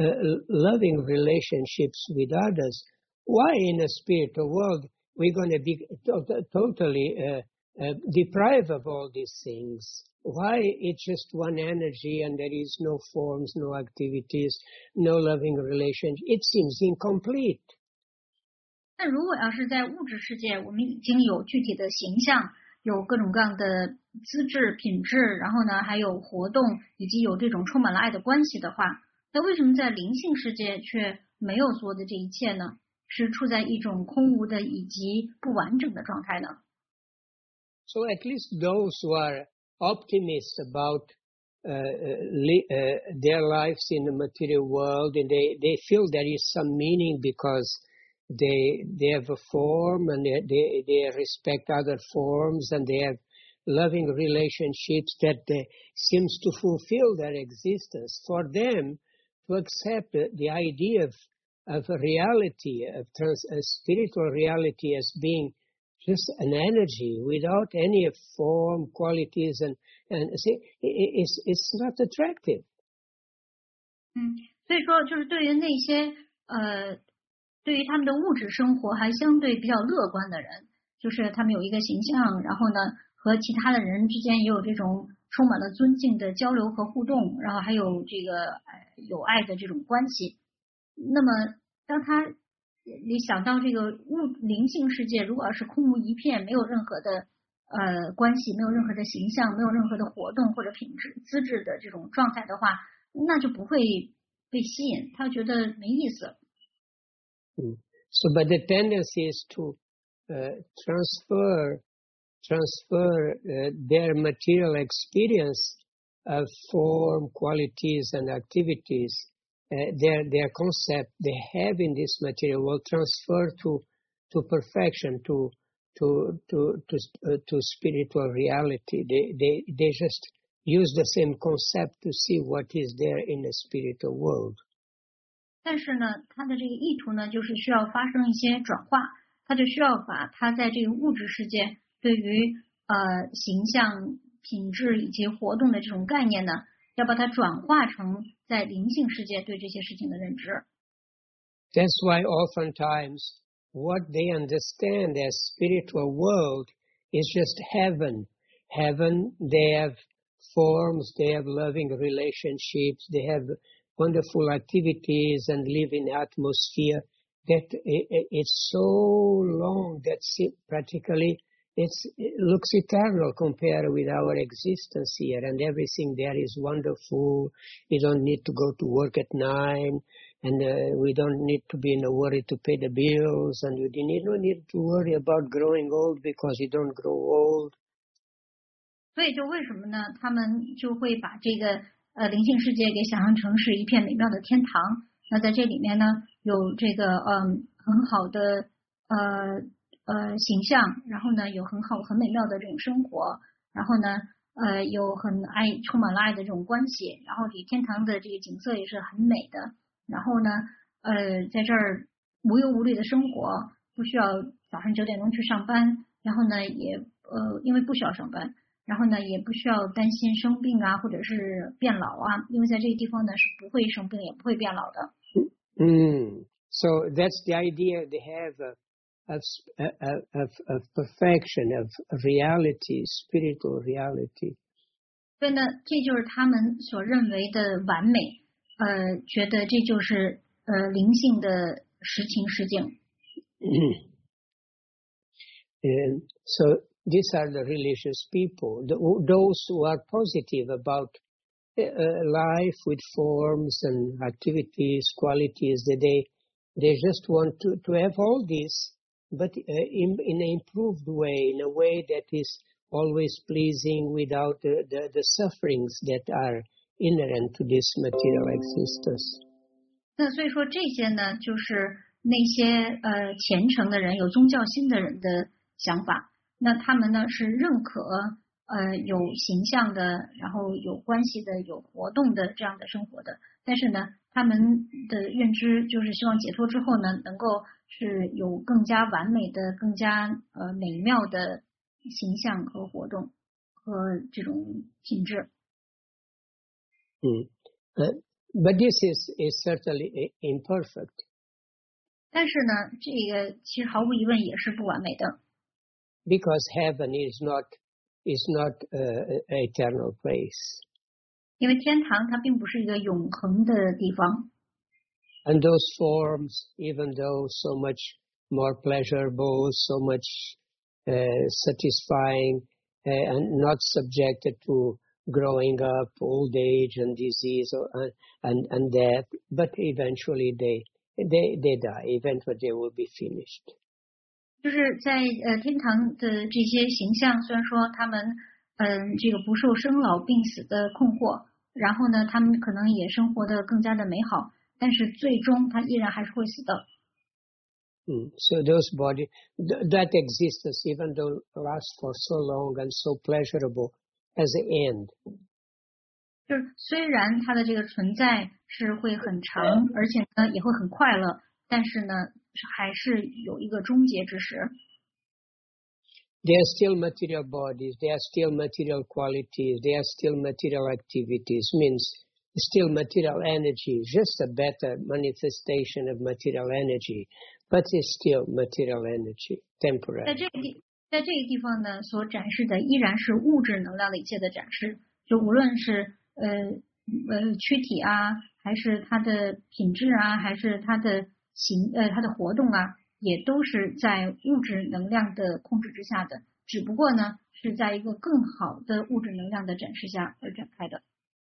loving relationships with others, why in the spiritual world we're going to be totally deprived of all these things? Why it's just one energy and there is no forms, no activities, no loving relationship? It seems incomplete. 那如果要是在物质世界，我们已经有具体的形象，有各种各样的资质、品质，然后呢还有活动，以及有这种充满了爱的关系的话，那为什么在灵性世界却没有所有的这一切呢？是处在一种空无的以及不完整的状态呢？ So at least those who are optimists about their lives in the material world, and they feel there is some meaning because they have a form and they respect other forms and they have loving relationships that seems to fulfill their existence. For them to accept the idea of a reality, of a spiritual reality as being just an energy without any form, qualities, and it's not attractive. 所以说就是对于那些对于他们的物质生活还相对比较乐观的人，就是他们有一个形象，然后呢和其他的人之间也有这种充满了尊敬的交流和互动，然后还有这个有爱的这种关系。那么当你想到这个灵性世界如果要是空无一片，没有任何的关系，没有任何的形象，没有任何的活动或者品质资质的这种状态的话，那就不会被吸引，他觉得没意思。 So, but the tendency is to transfer their material experience of form, qualities, and activities, their concept they have in this material will transfer to perfection, to spiritual reality. They just use the same concept to see what is there in the spiritual world. 但是呢，他的这个意图呢，就是需要发生一些转化，他就需要把他在这个物质世界对于形象、品质以及活动的这种概念呢， 要把它转化成在灵性世界对这些事情的认知。 That's why oftentimes what they understand as spiritual world is just heaven. Heaven, they have forms, they have loving relationships, they have wonderful activities and live in atmosphere that it's so long that practically it looks eternal compared with our existence here, and everything there is wonderful. You don't need to go to work at 9, and we don't need to be in a worry to pay the bills, and you don't need to worry about growing old because you don't grow old. 所以就为什么呢？他们就会把这个灵性世界给想象成是一片美妙的天堂。那在这里面呢，有这个很好的形象，然后呢有很美妙的这种生活，然后呢有充满了爱的这种关系，然后天堂的这个景色也是很美的。然后呢在这儿无忧无虑的生活，不需要早上9点钟去上班，然后呢也因为不需要上班。然后呢，也不需要担心生病啊，或者是变老啊，因为在这个地方呢是不会生病，也不会变老的。 So that's the idea they have of perfection, of reality, spiritual reality. 所以呢，这就是他们所认为的完美，觉得这就是灵性的实情实境。 So these are the religious people, those who are positive about life with forms and activities, qualities, that they just want to have all this, but in an improved way, in a way that is always pleasing without the sufferings that are inherent to this material existence. 那所以说这些呢，就是那些虔诚的人、有宗教心的人的想法。那他们呢是认可有形象的，然后有关系的、有活动的这样的生活的。但是呢，他们的认知就是希望解脱之后呢，能够是有更加完美的、更加美妙的形象和活动和这种品质。 But this is certainly imperfect. 但是呢，这个其实毫无疑问也是不完美的。 Because heaven is not an eternal place. 因为天堂它并不是一个永恒的地方。 And those forms, even though so much more pleasurable, so much satisfying, and not subjected to growing up, old age, and disease, and death, but eventually they die. Eventually they will be finished. 就是在天堂的这些形象，虽然说他们这个不受生老病死的困惑，然后呢，他们可能也生活得更加的美好，但是最终他依然还是会死的。 So those body that existence, even though lasts for so long and so pleasurable, has an end. 就是虽然它的这个存在是会很长，而且呢也会很快乐，但是呢还是有一个终结之时。 They are still material bodies, they are still material qualities, they are still material activities, means still material energy, just a better manifestation of material energy, but it's still material energy, temporary. 在这个地方呢，所展示的依然是物质能量的一切的展示，就无论是躯体啊，还是它的品质啊，还是它的它的活动啊，也都是在物质能量的控制之下的，只不过呢是在一个更好的物质能量的展示下而展开的。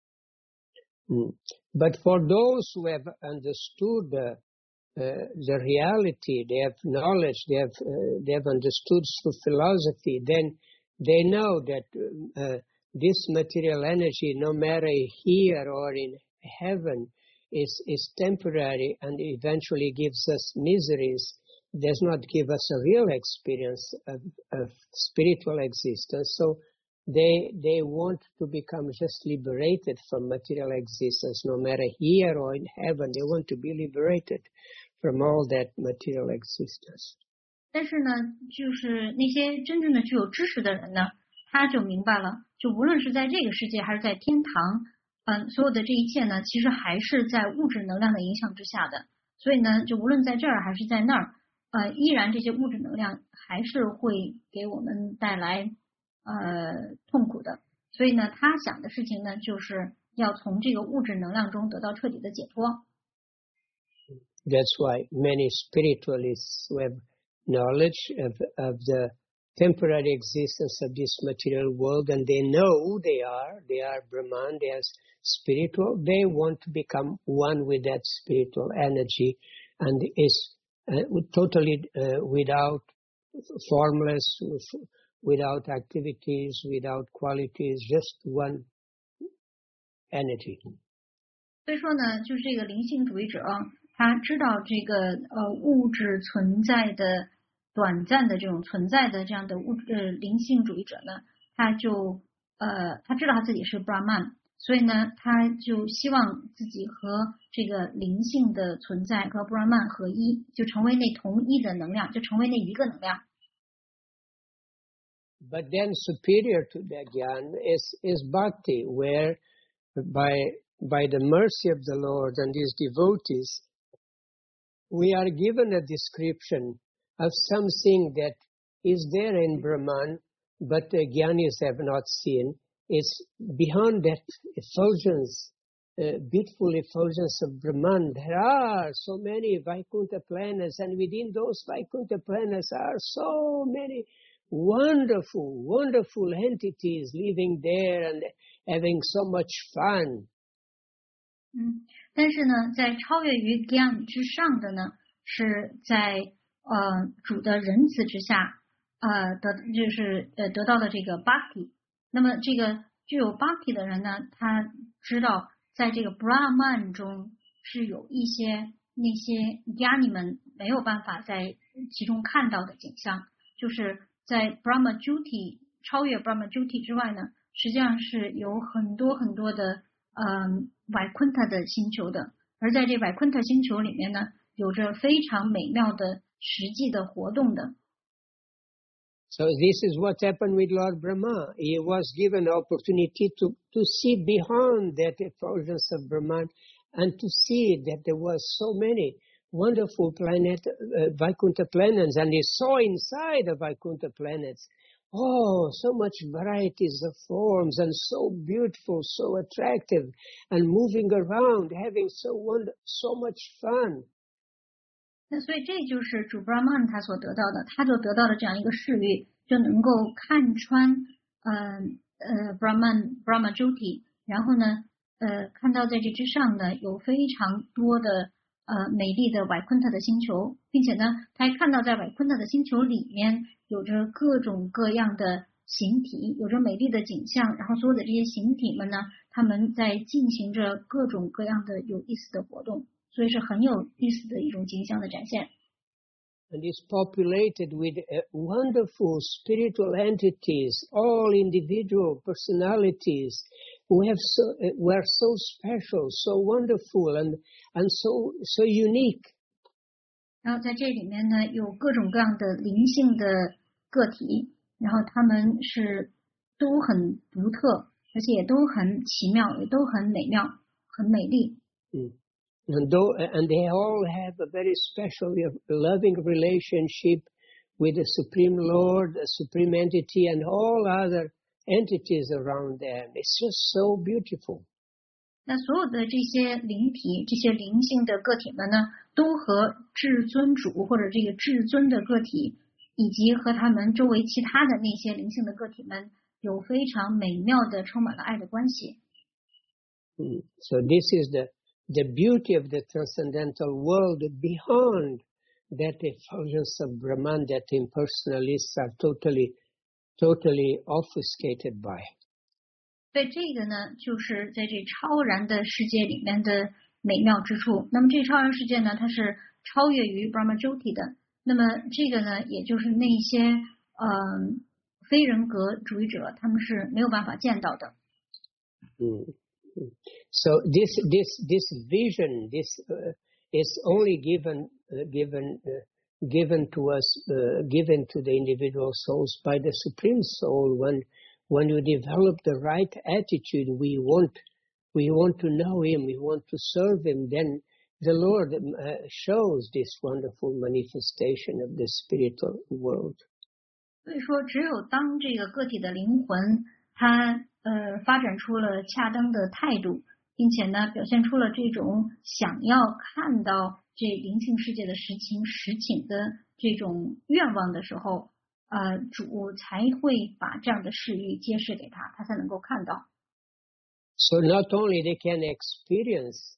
But for those who have understood the reality, they have knowledge, they have understood through philosophy, then they know that this material energy, no matter here or in heaven, is temporary and eventually gives us miseries, does not give us a real experience of spiritual existence. So they want to become just liberated from material existence, no matter here or in heaven. They want to be liberated from all that material existence. 但是呢，就是那些真正的具有知识的人呢，他就明白了，就无论是在这个世界还是在天堂， 所有的这一切呢，其实还是在物质能量的影响之下的。所以呢，就无论在这儿还是在那儿，依然这些物质能量还是会给我们带来痛苦的。所以呢，他想的事情呢，就是要从这个物质能量中得到彻底的解脱。 That's why many spiritualists who have knowledge of the temporary existence of this material world, and they know they are Brahman, they are spiritual, they want to become one with that spiritual energy, and is totally without formless, without activities, without qualities, just one energy. 所以说呢，就是这个灵性主义者，他知道这个物质存在的短暂的这种存在的这样的灵性主义者呢，他就他知道他自己是 Brahman， 所以呢，他就希望自己和这个灵性的存在和 Brahman 合一，就成为那同一的能量，就成为那一个能量。 But then superior to that Gyan is Bhakti, where by the mercy of the Lord and His devotees, we are given a description of something that is there in Brahman, but the Gyanis have not seen. It's beyond that effulgence, beautiful effulgence of Brahman. There are so many Vaikuntha planets, and within those Vaikuntha planets are so many wonderful, wonderful entities living there and having so much fun. 但是呢，在超越于 Gyan 之上的呢，是在主的仁慈之下，得到了这个 Bhakti。那么这个具有 Bhakti 的人呢，他知道在这个 Brahman 中是有一些那些 Gyani 们没有办法在其中看到的景象，就是在 Brahma Jyoti 超越 Brahma Jyoti 之外呢，实际上是有很多很多的Vaikuntha 的星球的，而在这 Vaikuntha 星球里面呢，有着非常美妙的实际的活动的。 So this is what happened with Lord Brahma. He was given the opportunity to see beyond that effulgence of Brahman and to see that there was so many wonderful Vaikuntha planets, and he saw inside the Vaikuntha planets, so much varieties of forms, and so beautiful, so attractive, and moving around, having so much fun. 那所以这就是主 Brahman 他所得到的，他就得到了这样一个视域，就能够看穿Brahma Jyoti， 然后呢看到在这之上呢有非常多的美丽的 Vaikuntha 的星球，并且呢他还看到在 Vaikuntha 的星球里面有着各种各样的形体，有着美丽的景象，然后所有的这些形体们呢，他们在进行着各种各样的有意思的活动。所以是很有意思的一种景象的展现。 And it's populated with wonderful spiritual entities, all individual personalities who are so special, so wonderful, and so unique. 然后在这里面呢，有各种各样的灵性的个体，然后他们是都很独特，而且也都很奇妙，也都很美妙，很美丽。 And they all have a very special loving relationship with the Supreme Lord, the Supreme Entity, and all other entities around them. It's just so beautiful. 那所有的这些灵体，这些灵性的个体们呢，都和至尊主或者这个至尊的个体，以及和他们周围其他的那些灵性的个体们，有非常美妙的、充满了爱的关系。 So this is the beauty of the transcendental world beyond that effulgence of Brahman that impersonalists are totally obfuscated by. 对，这个呢，就是在这超然的世界里面的美妙之处。那么这超然世界呢，它是超越于 Brahma Jyoti 的。那么这个呢，也就是那些非人格主义者，他们是没有办法见到的。 So this vision, is only given to us, given to the individual souls by the Supreme Soul when you develop the right attitude. We want we want to know Him, we want to serve Him, then the Lord shows this wonderful manifestation of the spiritual world. 所以说，只有当这个个体的灵魂它发展出了恰当的态度，并且呢表现出了这种想要看到这灵性世界的实情的这种愿望的时候，主才会把这样的视域揭示给他，他才能够看到。 So not only they can experience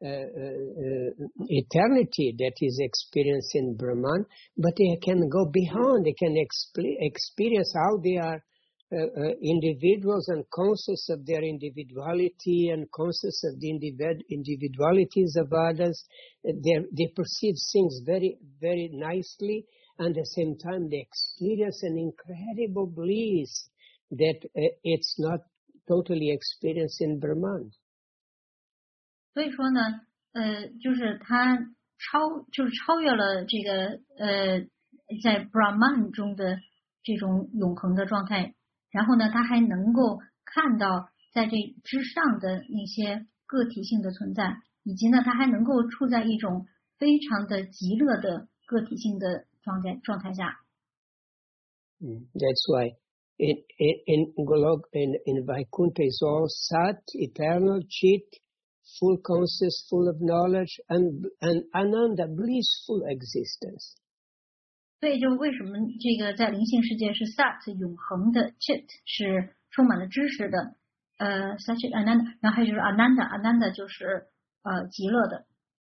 eternity that is experienced in Brahman, but they can go beyond. They can experience how they are individuals and conscious of their individuality and conscious of the individualities of others. They perceive things very, very nicely, and at the same time they experience an incredible bliss that it's not totally experienced in Brahman. 所以说呢，就是他超越了这个在 Brahman 中的这种永恒的状态，然后呢，他还能够看到在这之上的那些个体性的存在，以及呢，他还能够处在一种非常的极乐的个体性的状态下。 That's why in Golok in Vaikuntha is all Sat, eternal, Chit, full conscious, full of knowledge, and Ananda, blissful existence. 所以就为什么这个在灵性世界是 Sat 永恒的 Chit 是充满了知识的Sat Ananda， 然后还有就是 Ananda 就是极乐的。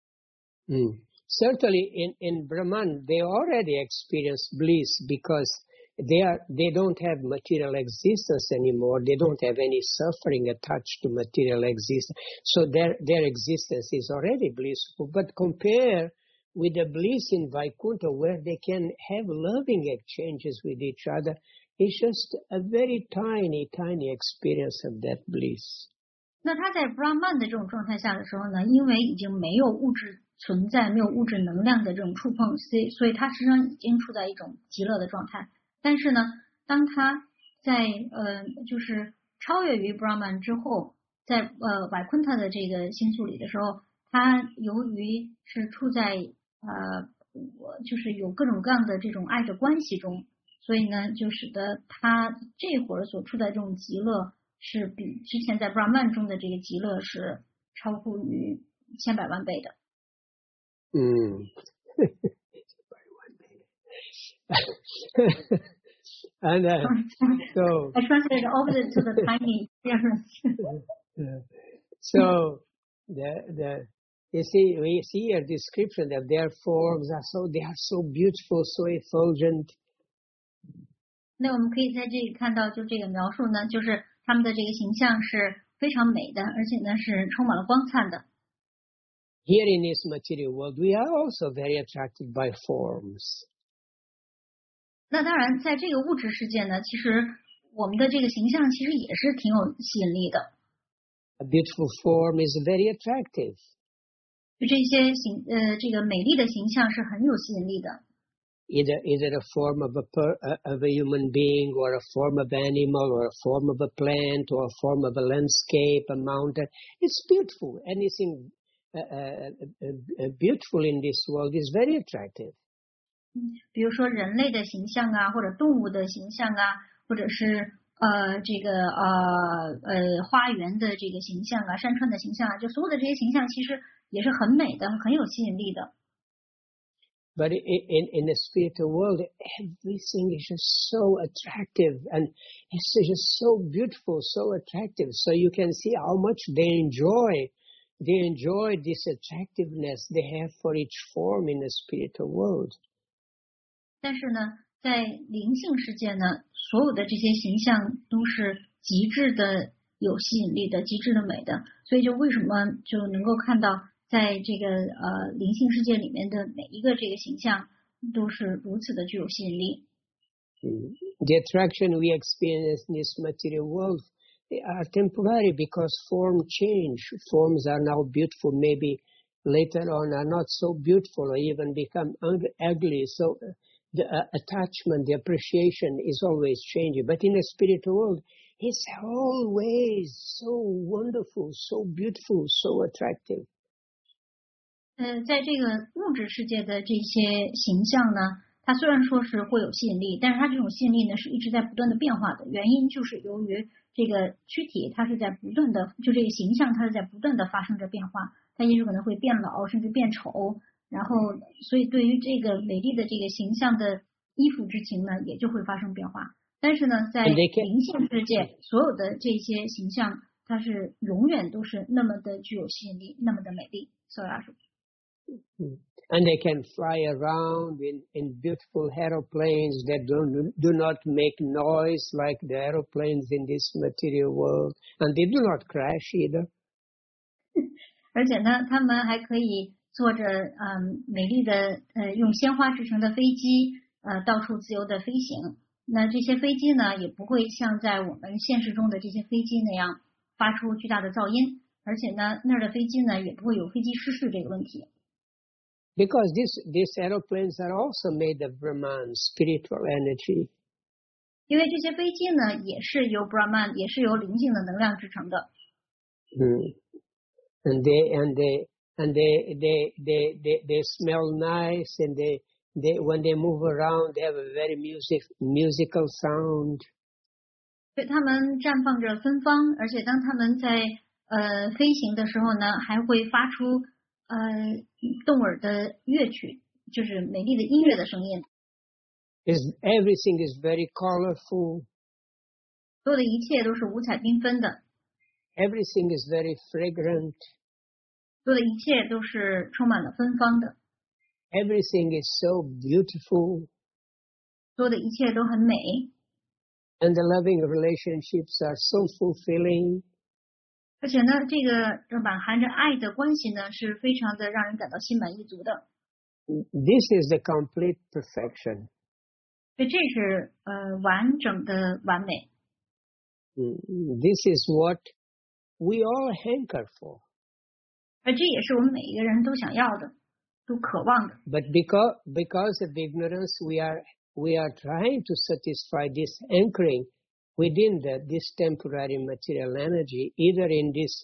Certainly in Brahman they already experience bliss because they don't have material existence anymore. They don't have any suffering attached to material existence. So their existence is already blissful. But compare with the bliss in Vaikuntha where they can have loving exchanges with each other, it's just a very tiny experience of that bliss. 那他在 Brahman 的这种状态下的时候呢，因为已经没有物质存在，没有物质能量的这种触碰，所以他实际上已经处在一种极乐的状态。但是呢，当他在就是超越于 Brahman 之后，在Vaikuntha 的这个星宿里的时候，他由于是处在就是有各种各样的这种爱的关系中，所以呢，就使得他这会儿所处在这种极乐是比之前在 Brahman 中的这个极乐是超乎于千百万倍的。 And so I translated opposite to the tiny difference. So you see, we see a description that their forms they are so beautiful, so effulgent. 那我们可以在这里看到，就这个描述呢，就是他们的这个形象是非常美的，而且呢是充满了光灿的。 Here in this material world, we are also very attracted by forms. 那当然，在这个物质世界呢，其实我们的这个形象其实也是挺有吸引力的。 A beautiful form is very attractive. 就这些这个美丽的形象是很有吸引力的。 Either a form of a human being, or a form of animal, or a form of a plant, or a form of a landscape, a mountain. It's beautiful. Anything beautiful in this world is very attractive. 比如说人类的形象啊，或者动物的形象啊，或者是这个花园的这个形象啊，山川的形象啊，就所有的这些形象其实也是很美的，很有吸引力的。 But in the spiritual world, everything is just so attractive, and it's just so beautiful, so attractive. So you can see how much they enjoy this attractiveness they have for each form in the spiritual world. 但是呢，在灵性世界呢，所有的这些形象都是极致的有吸引力的，极致的美的。所以就为什么就能够看到，在这个灵性世界里面的每一个这个形象都是如此的具有吸引力。 The attraction we experience in this material world, they are temporary because form change. Forms are now beautiful, maybe later on are not so beautiful or even become ugly. So the attachment, the appreciation is always changing. But in the spiritual world, His whole way is so wonderful, so beautiful, so attractive. 在这个物质世界的这些形象呢，它虽然说是会有吸引力，但是它这种吸引力呢是一直在不断的变化的。原因就是由于这个躯体它是在不断的，就这个形象它是在不断的发生着变化，它也有可能会变老，甚至变丑。然后，所以对于这个美丽的这个形象的依附之情呢，也就会发生变化。但是呢，在灵性世界，所有的这些形象，它是永远都是那么的具有吸引力，那么的美丽。所以来说。 And they can fly around in beautiful aeroplanes that do not make noise like the aeroplanes in this material world. And they do not crash either. 而且呢，他们还可以坐着美丽的用鲜花制成的飞机到处自由的飞行。那这些飞机呢，也不会像在我们现实中的这些飞机那样发出巨大的噪音。而且呢，那儿的飞机呢，也不会有飞机失事这个问题。 Because these aeroplanes are also made of Brahman, spiritual energy. 因为这些飞机呢，也是由 Brahman， 也是由灵性的能量制成的。 And they smell nice, and they when they move around, they have a very musical sound. 对，它们绽放着芬芳，而且当它们在飞行的时候呢，还会发出动耳的乐曲，就是美丽的音乐的声音。 Everything is very colorful. 所有的一切都是五彩缤纷的。 Everything is very fragrant. 所有的一切都是充满了芬芳的。 Everything is so beautiful. 所有的一切都很美。 And the loving relationships are so fulfilling. 而且呢，这个满含着爱的关系呢，是非常的让人感到心满意足的。 This is the complete perfection. 所以这是完整的完美。 This is what we all hanker for. 而这也是我们每一个人都想要的，都渴望的。 But because of ignorance, we are trying to satisfy this hankering within this temporary material energy, either in this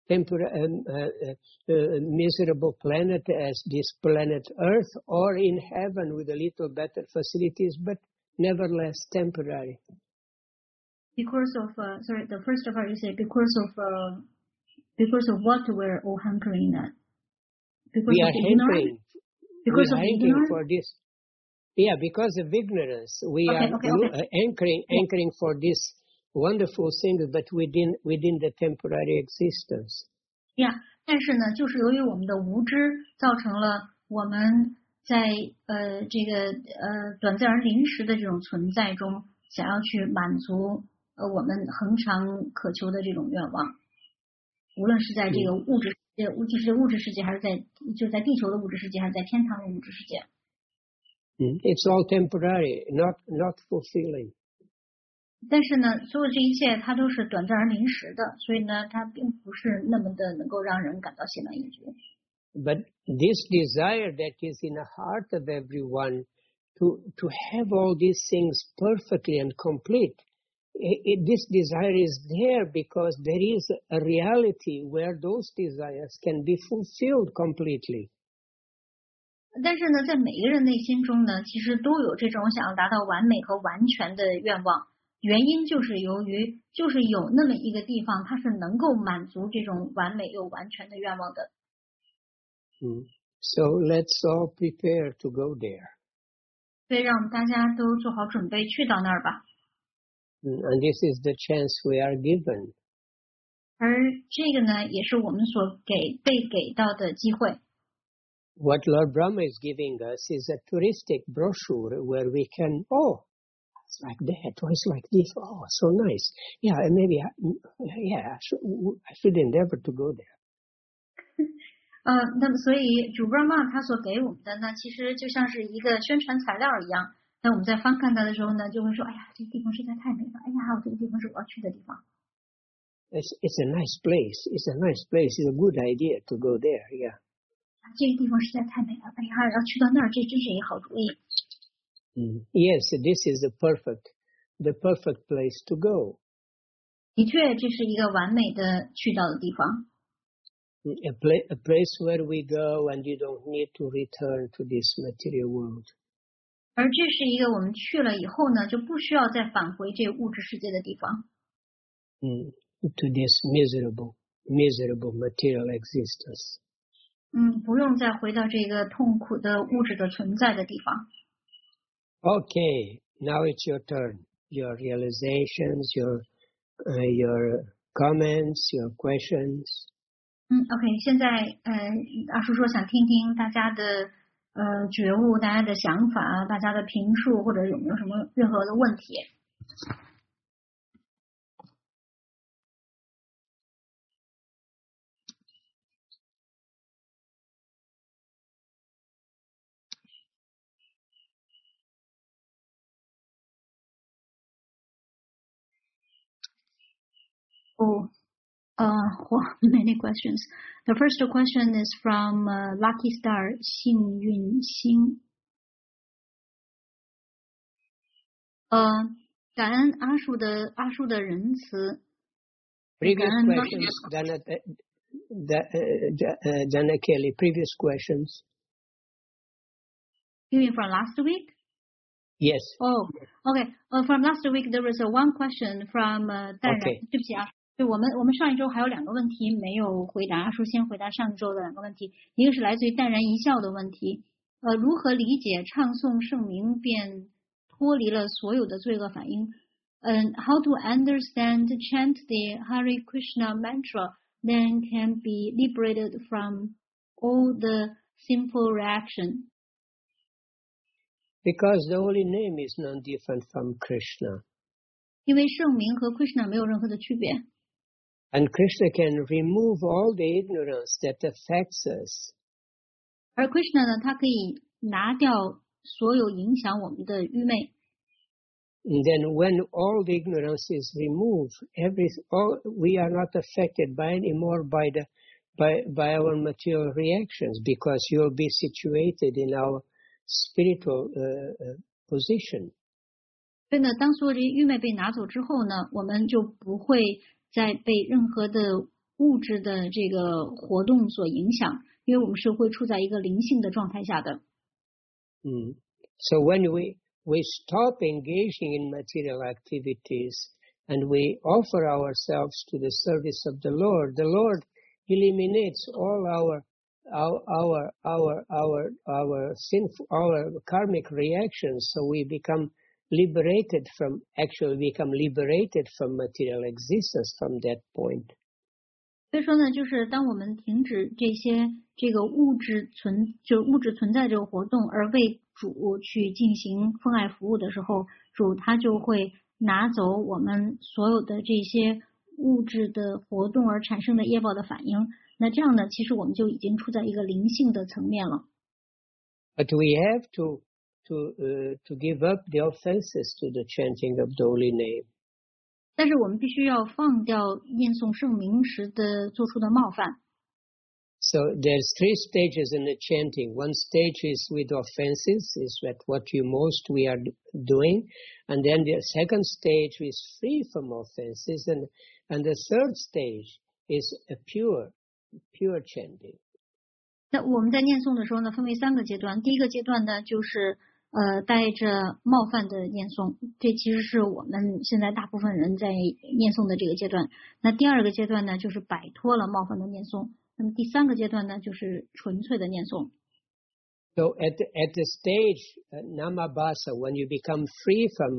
miserable planet as this planet Earth, or in heaven with a little better facilities, but nevertheless temporary. Because of the first of all, you say because of what we're all hankering at. We are hankering. Because of ignorance for this. Yeah, because of ignorance, we are anchoring for this wonderful things, but within the temporary existence. Yeah, 但是呢，就是由于我们的无知，造成了我们在这个短暂而临时的这种存在中，想要去满足我们恒常渴求的这种愿望，无论是在这个物质世界，还是在地球的物质世界，还是在天堂的物质世界。 It's all temporary, not fulfilling. 但是呢，所有这一切它都是短暂而临时的，所以呢，它并不是那么的能够让人感到心满意足。 But this desire that is in the heart of everyone to have all these things perfectly and complete, this desire is there because there is a reality where those desires can be fulfilled completely. 但是呢，在每个人内心中呢，其实都有这种想要达到完美和完全的愿望。原因就是由于就是有那么一个地方，它是能够满足这种完美又完全的愿望的。 So let's all prepare to go there. 所以让我们大家都做好准备去到那儿吧。 And this is the chance we are given. 而这个呢，也是我们所被给到的机会。 What Lord Brahma is giving us is a touristic brochure where we can, it's like that, it's like this, so nice. Yeah, maybe, I should endeavor to go there. 那么所以主 Brahma 他所给我们的呢，其实就像是一个宣传材料一样。那我们在翻看它的时候呢，就会说，哎呀，这个地方实在太美了，哎呀，这个地方是我要去的地方。 It's a nice place. It's a nice place. It's a good idea to go there. Yeah. 这个地方实在太美了，哎呀，要去到那儿，这真是一个好主意。 Yes, this is the perfect place to go. 的确，这是一个完美的去到的地方。 A place where we go and you don't need to return to this material world. 而这是一个我们去了以后呢，就不需要再返回这物质世界的地方。 To this miserable material existence. 不用再回到这个痛苦的物质的存在的地方。 Okay, now it's your turn. Your realizations, your comments, your questions. OK， 现在阿叔说想听听大家的觉悟，大家的想法，大家的评述，或者有没有什么任何的问题。Many questions. The first question is from Lucky Star 幸运星。感恩阿叔的仁慈。 Previous questions, Dana Kelly. Previous questions. You mean from last week? Yes. Oh, okay. From last week there was one question from 淡然。 Okay. 对不起啊。就我们上一周还有2个问题没有回答，说先回答上周的2个问题，一个是来自于淡然一笑的问题，如何理解唱诵圣名便脱离了所有的罪恶反应？How to understand chant the Hare Krishna mantra then can be liberated from all the sinful reaction? Because the holy name is no different from Krishna. 因为圣名和 Krishna 没有任何的区别。 And Krishna can remove all the ignorance that affects us. 而 Krishna 呢，他可以拿掉所有影响我们的愚昧。 And then when all the ignorance is removed, we are not affected anymore by our material reactions, because you'll be situated in our spiritual position. 所以呢，当所有这些愚昧被拿走之后呢，我们就不会再被任何的物质的这个活动所影响，因为我们是会处在一个灵性的状态下的。 So when we stop engaging in material activities and we offer ourselves to the service of the Lord eliminates all our karmic reactions. So we become liberated from material existence from that point. 所以说呢，就是当我们停止这个物质存在这个活动，而为主去进行奉爱服务的时候，主他就会拿走我们所有的这些物质的活动而产生的业报的反应。那这样呢，其实我们就已经处在一个灵性的层面了。 But we have to give up the offenses to the chanting of the holy name. 但是我们必须要放掉念诵圣名时的做出的冒犯。 So there's 3 stages in the chanting. One stage is with offenses, is what we are doing. And then the second stage is free from offenses. And the third stage is a pure chanting. 那我们在念诵的时候呢，分为3个阶段。第一个阶段呢，就是带着冒犯的念诵，这其实是我们现在大部分人在念诵的这个阶段。那第2个阶段呢，就是摆脱了冒犯的念诵。那么第3个阶段呢，就是纯粹的念诵。 So at the stage Namabhasa, when you become free from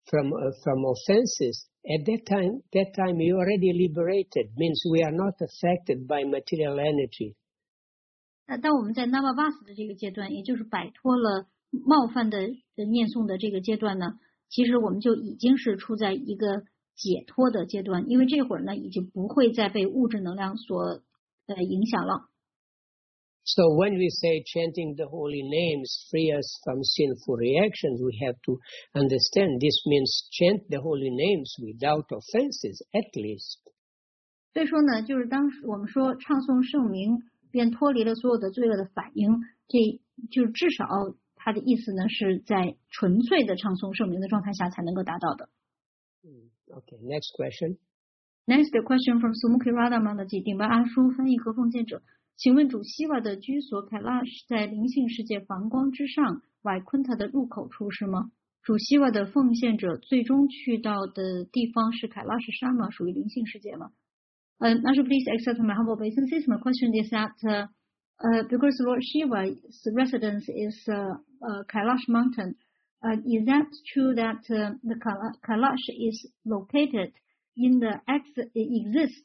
offenses, at that time you already liberated. Means we are not affected by material energy. 当我们在 Namabhasa 的这个阶段，也就是摆脱了冒犯的念诵的这个阶段呢，其实我们就已经是处在一个解脱的阶段，因为这会儿呢，已经不会再被物质能量所影响了。 So when we say chanting the holy names free us from sinful reactions, we have to understand this means chant the holy names without offenses, at least. 所以说呢，就是当我们说唱诵圣名便脱离了所有的罪恶的反应，这就是至少它的意思呢是在纯粹的唱诵圣名的状态下才能够达到的。 Okay, next question. Next question from Sumukhi Radhamandaji 顶拜阿叔翻译和奉献者，请问主希瓦的居所 Kailash 在灵性世界繁光之上 Vaikuntha 的入口处是吗？主希瓦的奉献者最终去到的地方是 Kailash 山吗？属于灵性世界吗？Ashu, please accept my humble obeisances. My question is that because Lord Shiva's residence is Kailash mountain, is that true that the Kailash is located in the exist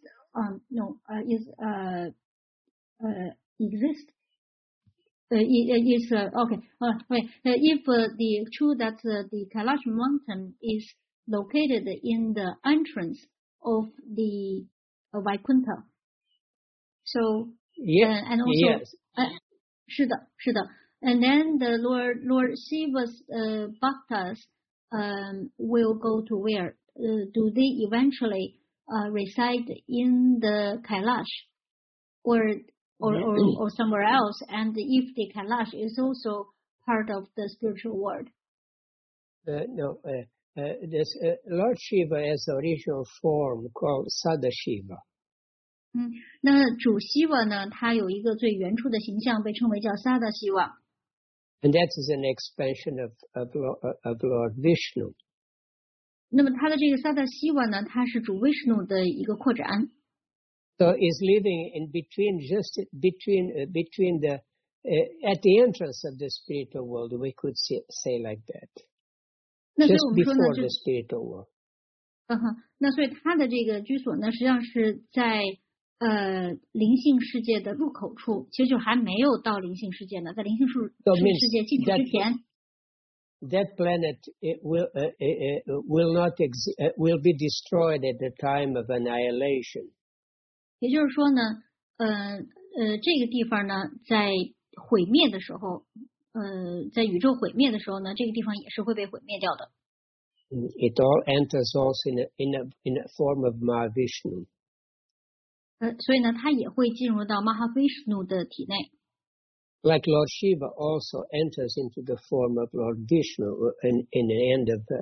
okay. Wait. If the true that the Kailash mountain is located in the entrance of the Vaikuntha, so yes, and also yes. 是的 and then the Lord Shiva's bhaktas will go to where? Do they eventually reside in the Kailash or somewhere else? And if the Kailash is also part of the spiritual world? No, this Lord Shiva has the original form called Sadashiva. 那主希瓦呢，他有一个最原初的形象，被称为叫萨达希瓦。 And that is an expansion of Lord Vishnu. 那么他的这个萨达希瓦呢，他是主 Vishnu 的一个扩展。 So is living in between, just between the at the entrance of the spiritual world. We could say like that. 那所以 Just 我们说呢， before 就 the spiritual world. 那所以他的这个居所呢，实际上是在灵性世界的入口处，其实就还没有到灵性世界呢，在灵性世界进去之前。 That planet will not will be destroyed at the time of annihilation. 也就是说呢，这个地方呢，在毁灭的时候，在宇宙毁灭的时候呢，这个地方也是会被毁灭掉的。 It all enters also in a form of Mahavishnu. 所以呢，它也会进入到 Mahavishnu 的体内。 Like Lord Shiva also enters into the form of Lord Vishnu in the end of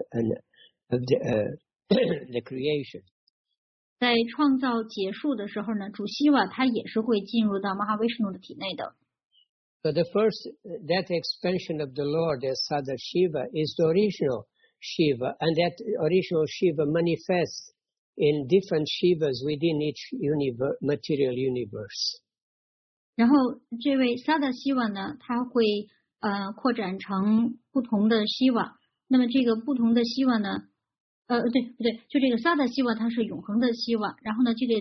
the creation. 在创造结束的时候呢，主希瓦他也是会进入到 Mahavishnu 的体内的。 So the first, that expansion of the Lord as Sadashiva is the original Shiva, and that original Shiva manifests in different Shivas within each material universe. 然后这位萨达希瓦呢，他会扩展成不同的希瓦。那么这个不同的希瓦呢，就这个萨达希瓦它是永恒的希瓦，然后呢，这个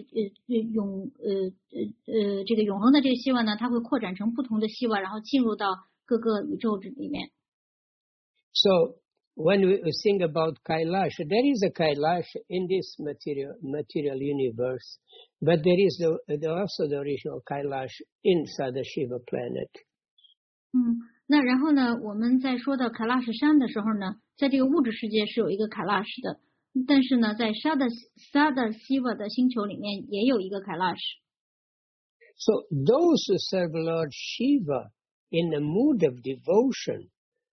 永恒的这个希瓦呢，它会扩展成不同的希瓦，然后进入到各个宇宙里面。 So when we think about Kailash, there is a Kailash in this material universe, but there is also the original Kailash inside the Shiva planet. 那然后呢，我们在说到凯拉什山的时候呢，在这个物质世界是有一个凯拉什的，但是呢，在萨达希瓦的星球里面也有一个凯拉什。 So those who serve Lord Shiva in a mood of devotion,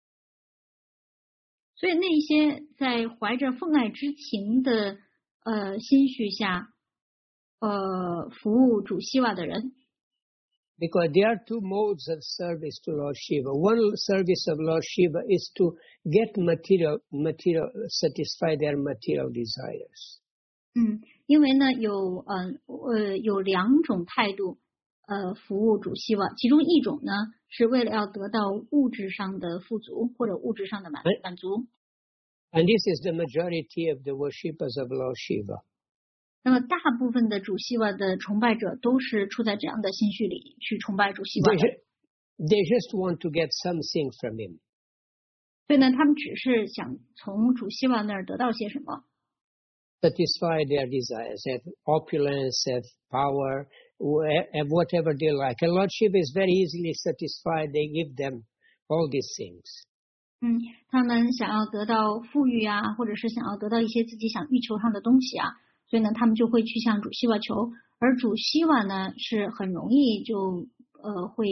所以那些在怀着奉爱之情的心绪下，服务主希瓦的人。 because there are two modes of service to Lord Shiva. One service of Lord Shiva is to get material satisfy their material desires. 因为呢有两种态度服务主希瓦，其中一种呢是为了要得到物质上的富足或者物质上的满足。 And this is the majority of the worshippers of Lord Shiva. 那么大部分的主希瓦的崇拜者都是处在这样的心绪里去崇拜主希瓦的。 They just want to get something from him. 所以呢，他们只是想从主希瓦那儿得到些什么。 Satisfy their desires, have opulence, have power, have whatever they like. And Lord Shiva is very easily satisfied. They give them all these things. 他们想要得到富裕啊，或者是想要得到一些自己想欲求上的东西啊，所以呢，他们就会去向主希瓦求。而主希瓦呢，是很容易就会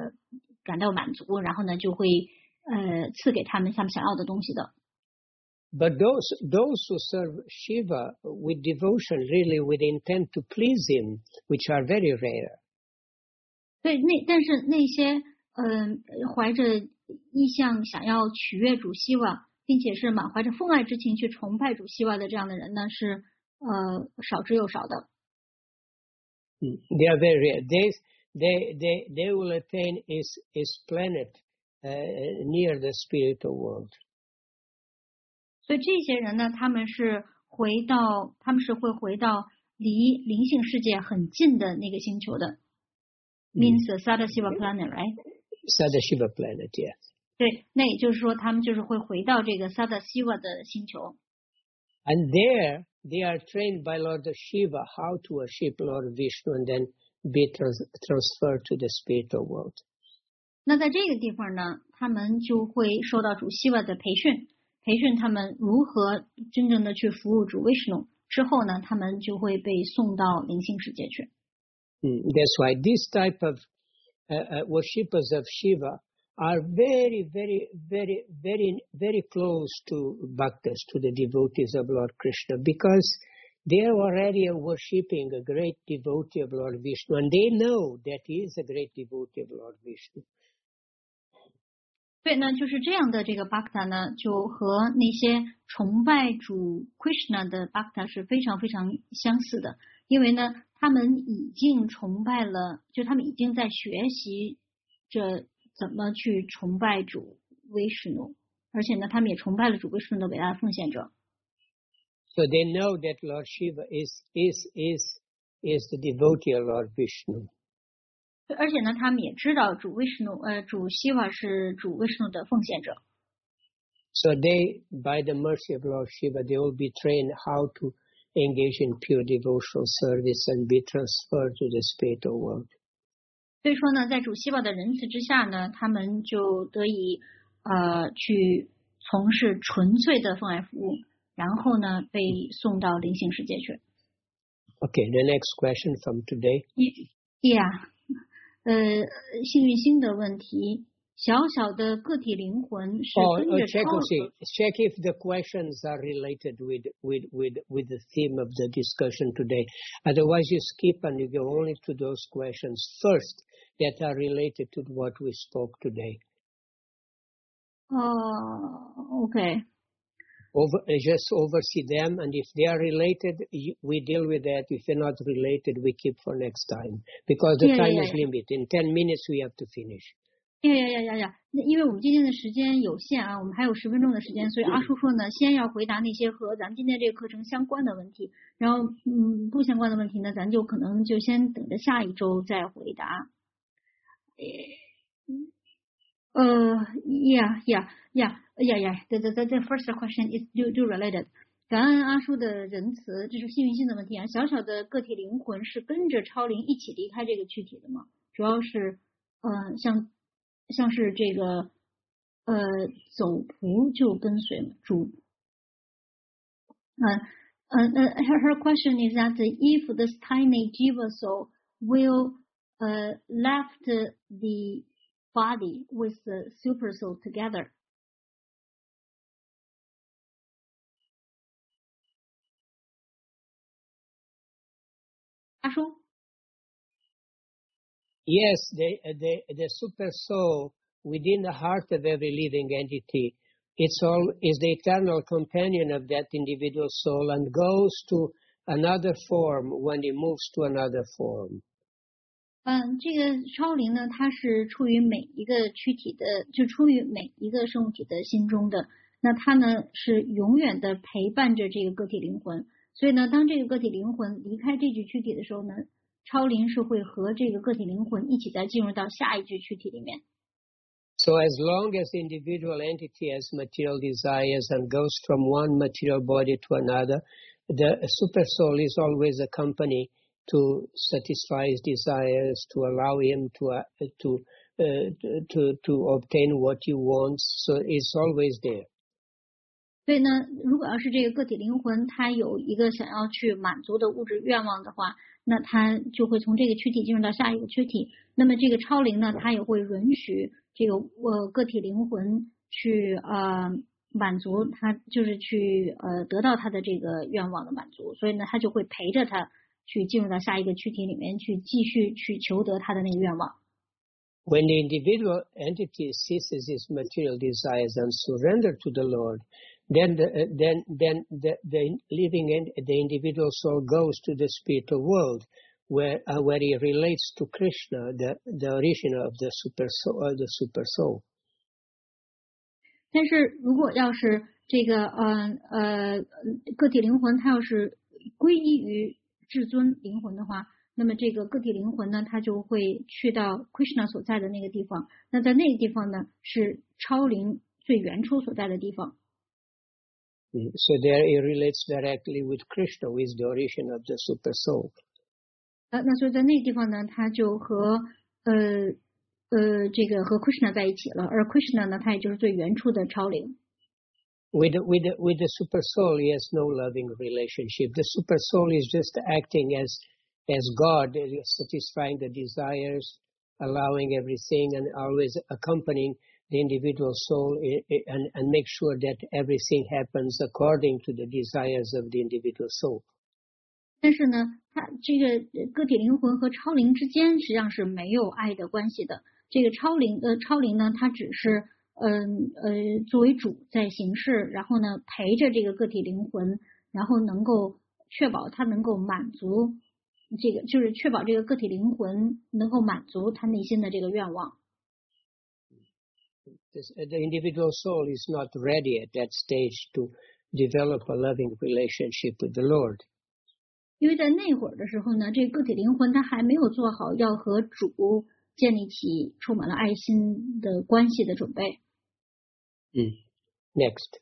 感到满足，然后呢就会赐给他们想要的东西的。 But those who serve Shiva with devotion, really with intent to please him, which are very rare. 对，但是那些怀着意向想要取悦主希瓦，并且是满怀着奉爱之情去崇拜主希瓦的这样的人呢，是少之又少的。 They are very rare. They will attain his planet near the spiritual world. 所以这些人呢，他们是会回到离灵性世界很近的那个星球的。Means the Sadashiva planet, right? Sadashiva planet, yes. 对，那也就是说，他们就是会回到这个 Sadashiva 的星球。 And there they are trained by Lord Shiva how to worship Lord Vishnu and then be transferred to the spiritual world. 那在这个地方呢，他们就会受到主希瓦的培训他们如何真正的去服务主 Vishnu。之后呢，他们就会被送到灵性世界去。 That's why this type of worshippers of Shiva are very, very, very, very, very close to bhaktas, to the devotees of Lord Krishna, because they are already worshipping a great devotee of Lord Vishnu, and they know that he is a great devotee of Lord Vishnu. 对，那就是这样的这个 bhakta 呢，就和那些崇拜主 Krishna 的 bhakta 是非常非常相似的，因为呢，他们已经崇拜了，就他们已经在学习着怎么去崇拜主 Vishnu， 而且呢，他们也崇拜了主 Vishnu 的伟大的奉献者。 So they know that Lord Shiva is the devotee of Lord Vishnu. 而且呢，他们也知道主 Vishnu，主希瓦是主 Vishnu 的奉献者。 So they, by the mercy of Lord Shiva, they will be trained how to engage in pure devotional service and be transferred to the spiritual world. 所以说呢，在主希瓦的仁慈之下呢，他们就得以去从事纯粹的奉爱服务，然后呢被送到灵性世界去。 Okay, the next question from today. Yeah. 幸运星的问题，小小的个体灵魂是跟着 check if the questions are related with the theme of the discussion today. Otherwise, you skip and you go only to those questions first that are related to what we spoke today. Okay. Just oversee them, and if they are related, we deal with that. If they're not related, we keep for next time, because the time is limited. In 10 minutes, we have to finish. 因为我们今天的时间有限啊，我们还有10分钟的时间，所以阿叔说呢，先要回答那些和咱们今天这个课程相关的问题，然后不相关的问题呢，咱就可能就先等着下一周再回答。The first question is do related. 感恩阿叔的仁慈，这是幸运星的问题啊。小小的个体灵魂是跟着超灵一起离开这个躯体的吗？主要是像是这个走仆就跟随主。Her question is that if this tiny jiva soul will left the body with the super soul together. 阿叔 Yes, the super soul within the heart of every living entity, is the eternal companion of that individual soul and goes to another form when it moves to another form. 这个超灵呢，它是出于每一个躯体的，就出于每一个生物体的心中的。那它呢是永远的陪伴着这个个体灵魂。所以呢，当这个个体灵魂离开这具躯体的时候呢，超灵是会和这个个体灵魂一起再进入到下一具躯体里面。 So as long as the individual entity has material desires and goes from one material body to another, the super soul is always a company to satisfy his desires, to allow him to obtain what he wants. So it's always there. 所以呢，如果要是这个个体灵魂它有一个想要去满足的物质愿望的话，那它就会从这个躯体进入到下一个躯体。那么这个超灵呢，它也会允许这个个体灵魂去满足，他就是去得到他的这个愿望的满足，所以呢，他就会陪着他去进入到下一个躯体里面去继续去求得他的那个愿望。 When the individual entity ceases its material desires and surrender to the Lord, then the individual soul goes to the spiritual world, where he relates to Krishna, the origin of the super soul. 但是如果要是这个个体灵魂，它要是归依于至尊灵魂的话，那么这个个体灵魂呢，它就会去到 Krishna 所在的那个地方。那在那个地方呢，是超灵最原初所在的地方。 So there he relates directly with Krishna, who is the origin of the super soul. 那所以在那个地方呢，他就和这个和 Krishna 在一起了，而 Krishna 呢，他也就是最原初的超灵。 With the super soul, he has no loving relationship. The super soul is just acting as God, satisfying the desires, allowing everything, and always accompanying the individual soul and make sure that everything happens according to the desires of the individual soul. 但是呢，它这个个体灵魂和超灵之间实际上是没有爱的关系的。这个超灵呢，它只是作为主在行事，然后呢陪着这个个体灵魂，然后能够确保它能够满足这个，就是确保这个个体灵魂能够满足他内心的这个愿望。 The individual soul is not ready at that stage to develop a loving relationship with the Lord. 因为在那会儿的时候呢，这个个体灵魂它还没有做好要和主建立起充满了爱心的关系的准备。 Next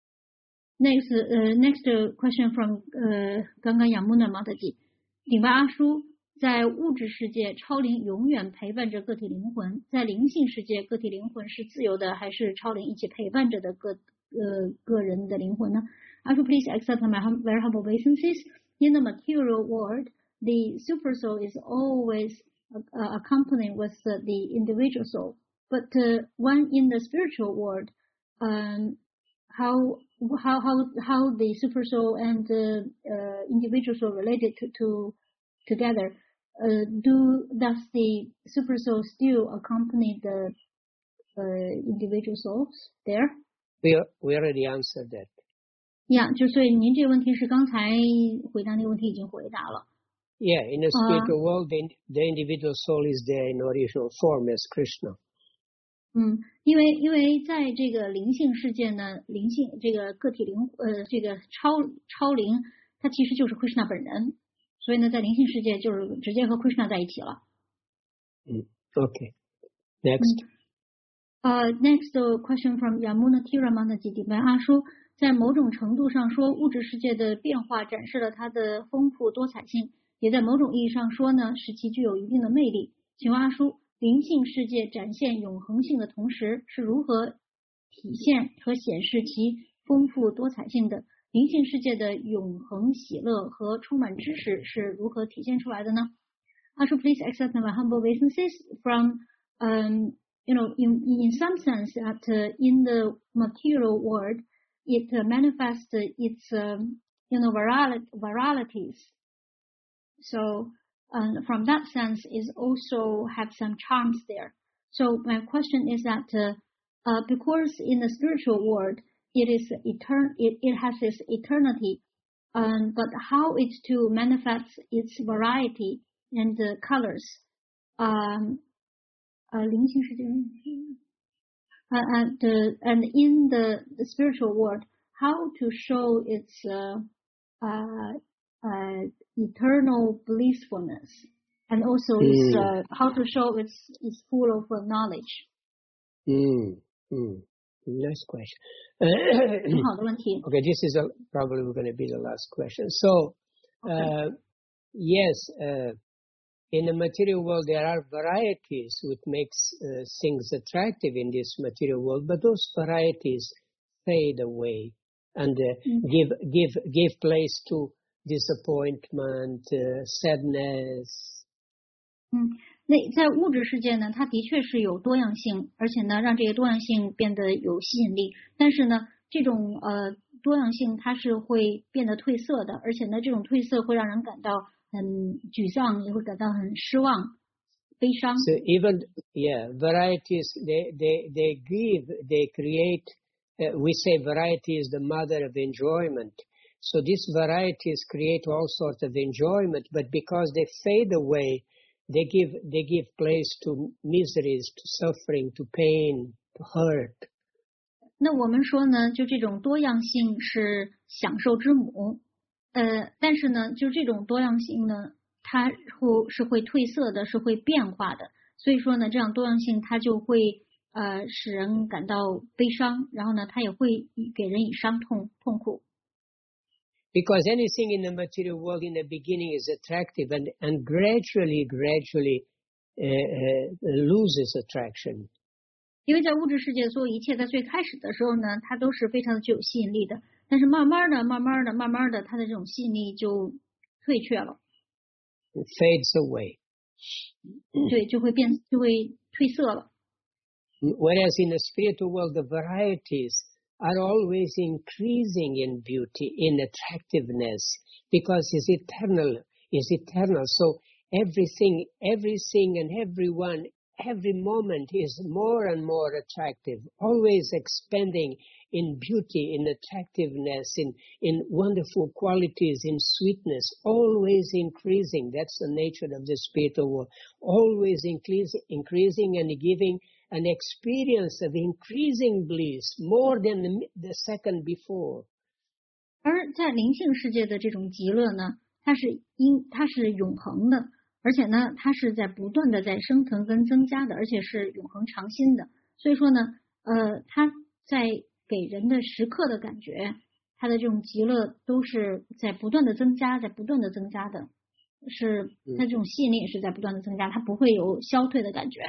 question from 刚刚雅木纳马特吉，顶巴阿叔，在物质世界，超灵永远陪伴着个体灵魂；在灵性世界，个体灵魂是自由的，还是超灵一起陪伴着的个人的灵魂呢？阿叔 ，please accept my very humble obeisances. In the material world, the super soul is always accompanied with the individual soul. But when in the spiritual world, how the super soul and the individual soul related together? Does the super soul still accompany the individual souls there? We already answered that. 就所以您这个问题是刚才回答那个问题已经回答了。 Yeah, in the spiritual world, the individual soul is there in original form as Krishna. 因为在这个灵性世界呢，灵性这个个体这个超灵，它其实就是 Krishna 本人，所以呢，在灵性世界就是直接和 Krishna 在一起了。 Okay. Next. Next question from Yamuna Tiramanaji 底白阿叔，在某种程度上说，物质世界的变化展示了它的丰富多彩性，也在某种意义上说呢，使其具有一定的魅力。请问阿叔，灵性世界展现永恒性的同时，是如何体现和显示其丰富多彩性的？灵性世界的永恒喜乐和充满知识是如何体现出来的呢？阿叔 ，please accept my humble obeisances from in some sense that in the material world it manifests its varieties. So from that sense, it also have some charms there. So my question is that because in the spiritual world it is it has its eternity, but how it to manifest its variety and colors. 灵性世界 and in the spiritual world, how to show its eternal blissfulness, and also how to show it's full of knowledge. Nice question. 很好的问题。 Okay, this is probably going to be the last question. So, yes. In the material world, there are varieties which makes things attractive in this material world, but those varieties fade away and give place to disappointment, sadness. 那在物质世界呢，它的确是有多样性，而且呢，让这个多样性变得有吸引力。但是呢， 这种多样性它是会变得褪色的，而且呢，这种褪色会让人感到很沮丧，也会感到很失望、悲伤。 So even varieties they create. We say variety is the mother of enjoyment. So these varieties create all sorts of enjoyment, but because they fade away, they give place to miseries, to suffering, to pain, to hurt. 那我们说呢，就这种多样性是享受之母，但是呢，就这种多样性呢，它是会褪色的，是会变化的。所以说呢，这样多样性它就会使人感到悲伤，然后呢，它也会给人以伤痛、痛苦。 Because anything in the material world in the beginning is attractive and gradually loses attraction. 因为在物质世界，所有一切在最开始的时候呢，它都是非常的具有吸引力的。但是慢慢的，它的这种吸引力就退却了。 It fades away. 对，就会褪色了。 Whereas in the spiritual world, the varieties are always increasing in beauty, in attractiveness, because it's eternal. So everything and everyone, every moment is more and more attractive, always expanding in beauty, in attractiveness, in wonderful qualities, in sweetness, always increasing. That's the nature of the spiritual world, always increasing and giving an experience of increasing bliss, more than the second before. 而在灵性世界的这种极乐呢，它是永恒的。而且呢，它是在不断的在升腾跟增加的，而且是永恒长新的。所以说呢，它在给人的时刻的感觉，它的这种极乐都是在不断的增加，在不断的增加的，是它这种吸引力也是在不断的增加，它不会有消退的感觉。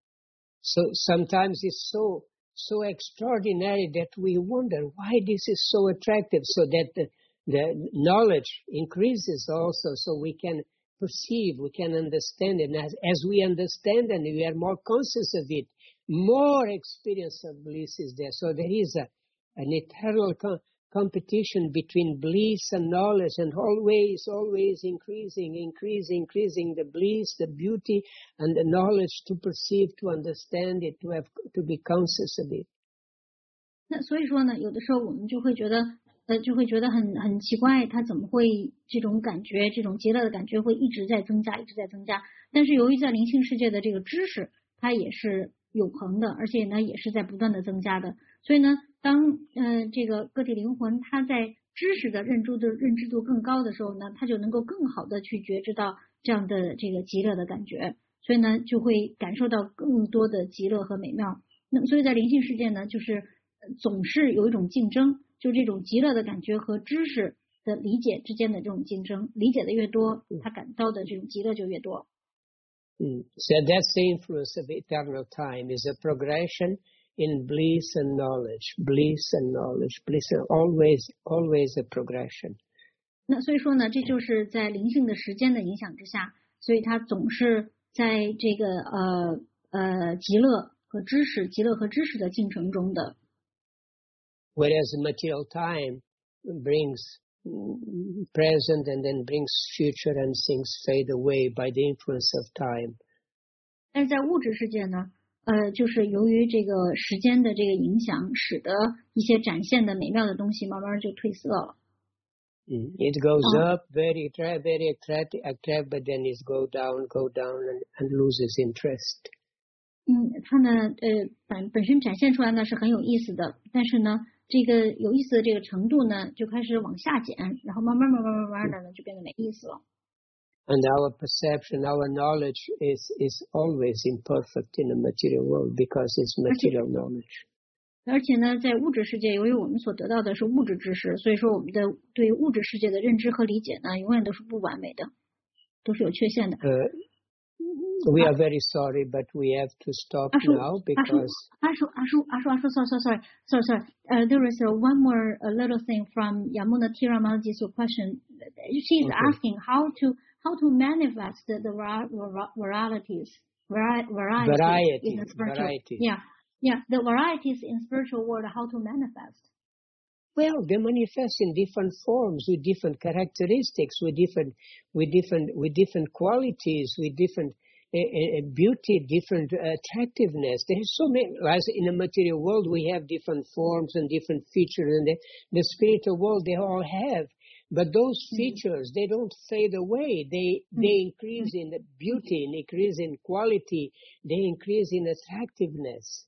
So sometimes it's so extraordinary that we wonder why this is so attractive, so that the knowledge increases also, so we can perceive, we can understand it. And as we understand and we are more conscious of it, more experience of bliss is there. So there is an eternal competition between bliss and knowledge, and always increasing the bliss, the beauty, and the knowledge to perceive, to understand it, to be conscious of it. 那所以说呢，有的时候我们就会觉得很奇怪，它怎么会这种感觉，这种极乐的感觉会一直在增加。但是由于在灵性世界的这个知识，它也是永恒的，而且呢也是在不断的增加的。所以呢，当这个个体灵魂它在知识的认知度更高的时候呢，它就能够更好的去觉知到这样的这个极乐的感觉，所以呢就会感受到更多的极乐和美妙。那么所以在灵性世界呢，就是总是有一种竞争。就这种极乐的感觉和知识的理解之间的这种竞争，理解的越多，他感到的这种极乐就越多。 So that's the influence of eternal time, is a progression in bliss and knowledge, always a progression. 那所以说呢，这就是在灵性的时间的影响之下，所以它总是在这个极乐和知识的进程中的。 Whereas material time brings present and then brings future, and things fade away by the influence of time. 但是在物质世界呢，就是由于这个时间的这个影响，使得一些展现的美妙的东西慢慢就褪色了。 It goes up very attractive, but then it go down and loses interest. 它呢，本身展现出来呢是很有意思的，但是呢，这个有意思的这个程度呢就开始往下减，然后慢慢的呢就变得没意思了。 And our perception, our knowledge is always imperfect in the material world because it's material knowledge. 而且呢，在物质世界，由于我们所得到的是物质知识，所以说我们的对于物质世界的认知和理解呢，永远都是不完美的，都是有缺陷的。 We are very sorry, but we have to stop now because. Sorry. There is one more little thing from Yamuna Tiramalaji's question. She's asking how to manifest the varieties in the spiritual. Yeah, the varieties in spiritual world. How to manifest? Well, they manifest in different forms, with different characteristics, with different qualities, with different beauty, different attractiveness. There is so many. As in the material world, we have different forms and different features, and the spiritual world they all have. But those features, they don't fade away. They increase in beauty, they increase in quality, they increase in attractiveness.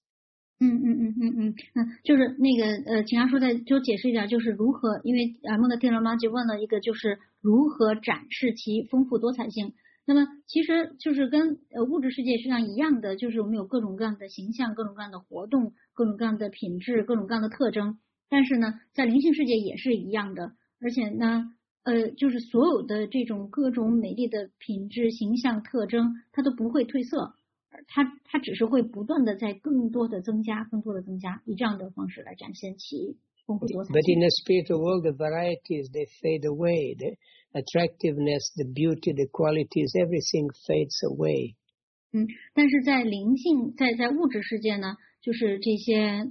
就是那个请阿叔再就解释一下，就是如何，因为梦的听人妈就问了一个，就是如何展示其丰富多彩性。那么其实就是跟物质世界实际上一样的，就是我们有各种各样的形象，各种各样的活动，各种各样的品质，各种各样的特征。但是呢，在灵性世界也是一样的，而且呢，就是所有的这种各种美丽的品质、形象、特征，它都不会褪色。它只是会不断的在更多的增加，以这样的方式来展现其丰富多彩性。 But in the spiritual world, the varieties they fade away. The attractiveness, the beauty, the qualities, everything fades away. 但是在灵性，在物质世界呢，就是这些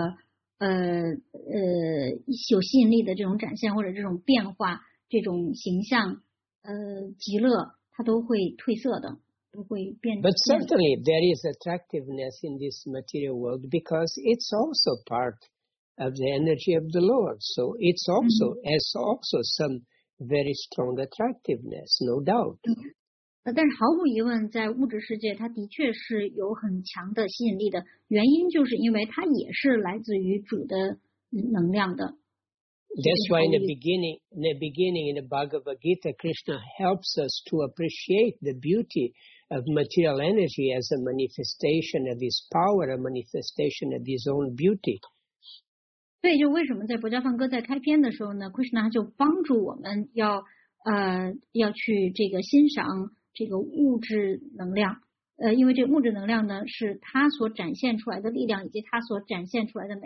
有吸引力的这种展现或者这种变化，这种形象极乐，它都会褪色的。 But certainly there is attractiveness in this material world because it's also part of the energy of the Lord. So it's also has also some very strong attractiveness, no doubt. 但是毫无疑问，在物质世界，它的确是有很强的吸引力的。原因就是因为它也是来自于主的能量的。 That's why in the beginning, in the Bhagavad Gita, Krishna helps us to appreciate the beauty of material energy as a manifestation of his power, a manifestation of his own beauty. 所以就为什么在《博家梵歌》在开篇的时候呢 ，Krishna 就帮助我们要去这个欣赏这个物质能量，因为这个物质能量呢是它所展现出来的力量以及它所展现出来的美。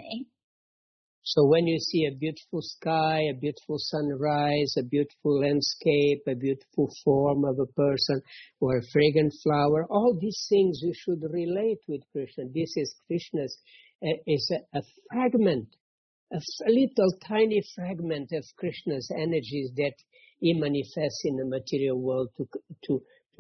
So when you see a beautiful sky, a beautiful sunrise, a beautiful landscape, a beautiful form of a person, or a fragrant flower, all these things you should relate with Krishna. This is Krishna's, is a fragment, a little tiny fragment of Krishna's energies that he manifests in the material world to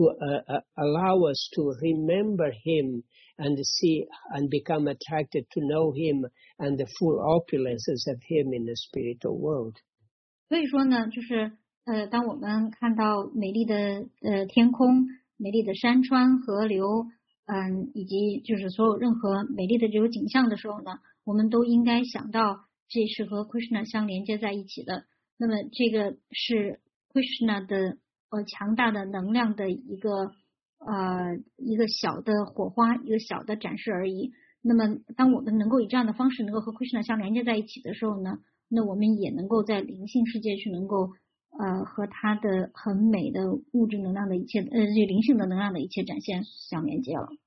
allow us to remember him and see and become attracted to know him and the full opulences of him in the spiritual world. 所以说呢，就是当我们看到美丽的天空、美丽的山川、河流，以及就是所有任何美丽的这种景象的时候呢，我们都应该想到这是和 Krishna 相连接在一起的。那么这个是 Krishna 的强大的能量的一个小的火花，一个小的展示而已。那么当我们能够以这样的方式能够和 Krishna 相连接在一起的时候呢，那我们也能够在灵性世界去能够和他的很美的物质能量的一切这灵性的能量的一切展现相连接了。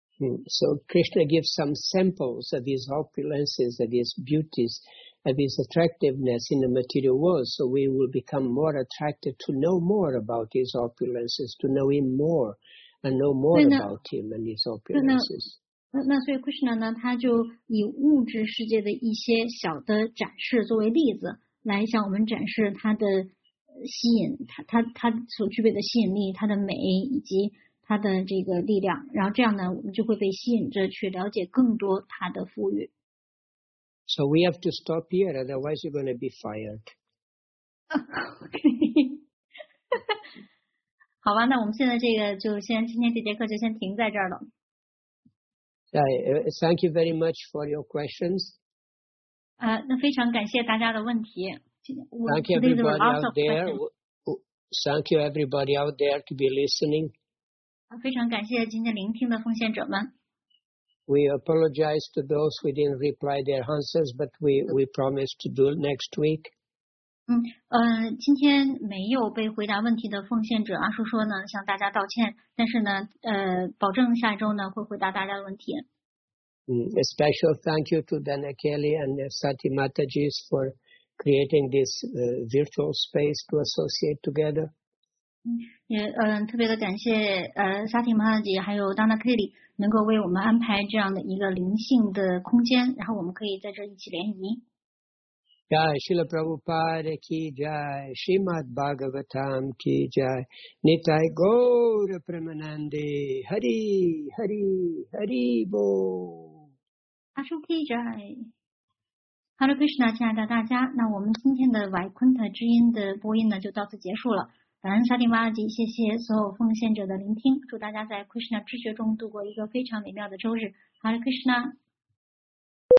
So Krishna gives some samples of his opulences, of his beauties, of his attractiveness in the material world, so we will become more attracted to know more about his opulences, to know him more, and know more about him and his opulences. 那所以 Krishna 呢，他就以物质世界的一些小的展示作为例子，来向我们展示他的吸引，他所具备的吸引力，他的美以及他的这个力量，然后这样呢，我们就会被吸引着去了解更多他的富裕。 So we have to stop here, otherwise you're going to be fired. Okay. 好吧，那我们现在这个就今天这节课就先停在这儿了。 Thank you very much for your questions. 那非常感谢大家的问题。 Thank you everybody out there. Thank you everybody out there to be listening. 非常感谢今天聆听的奉献者们。 We apologize to those who didn't reply their answers, but we promise to do it next week. 今天没有被回答问题的奉献者阿叔说呢，向大家道歉，但是呢，保证下周呢会回答大家的问题。 A special thank you to Dana Kelly and Sati Mataji for creating this virtual space to associate together. 也特别的感谢Sati Mataji 还有 Dana Kelly 能够为我们安排这样的一个灵性的空间，然后我们可以在这一起联谊。 Jai Srila Prabhupada ki jai, Srimad Bhagavatam ki jai, Nitai Gaura Premanande, Hari Hari Hari Bo。 阿叔 K 在 Hare Krishna， 亲爱的大家，那我们今天的瓦昆特之音的播音呢就到此结束了。感恩萨蒂玛拉吉，谢谢所有奉献者的聆听，祝大家在 Krishna 知觉中度过一个非常美妙的周日。Hare Krishna。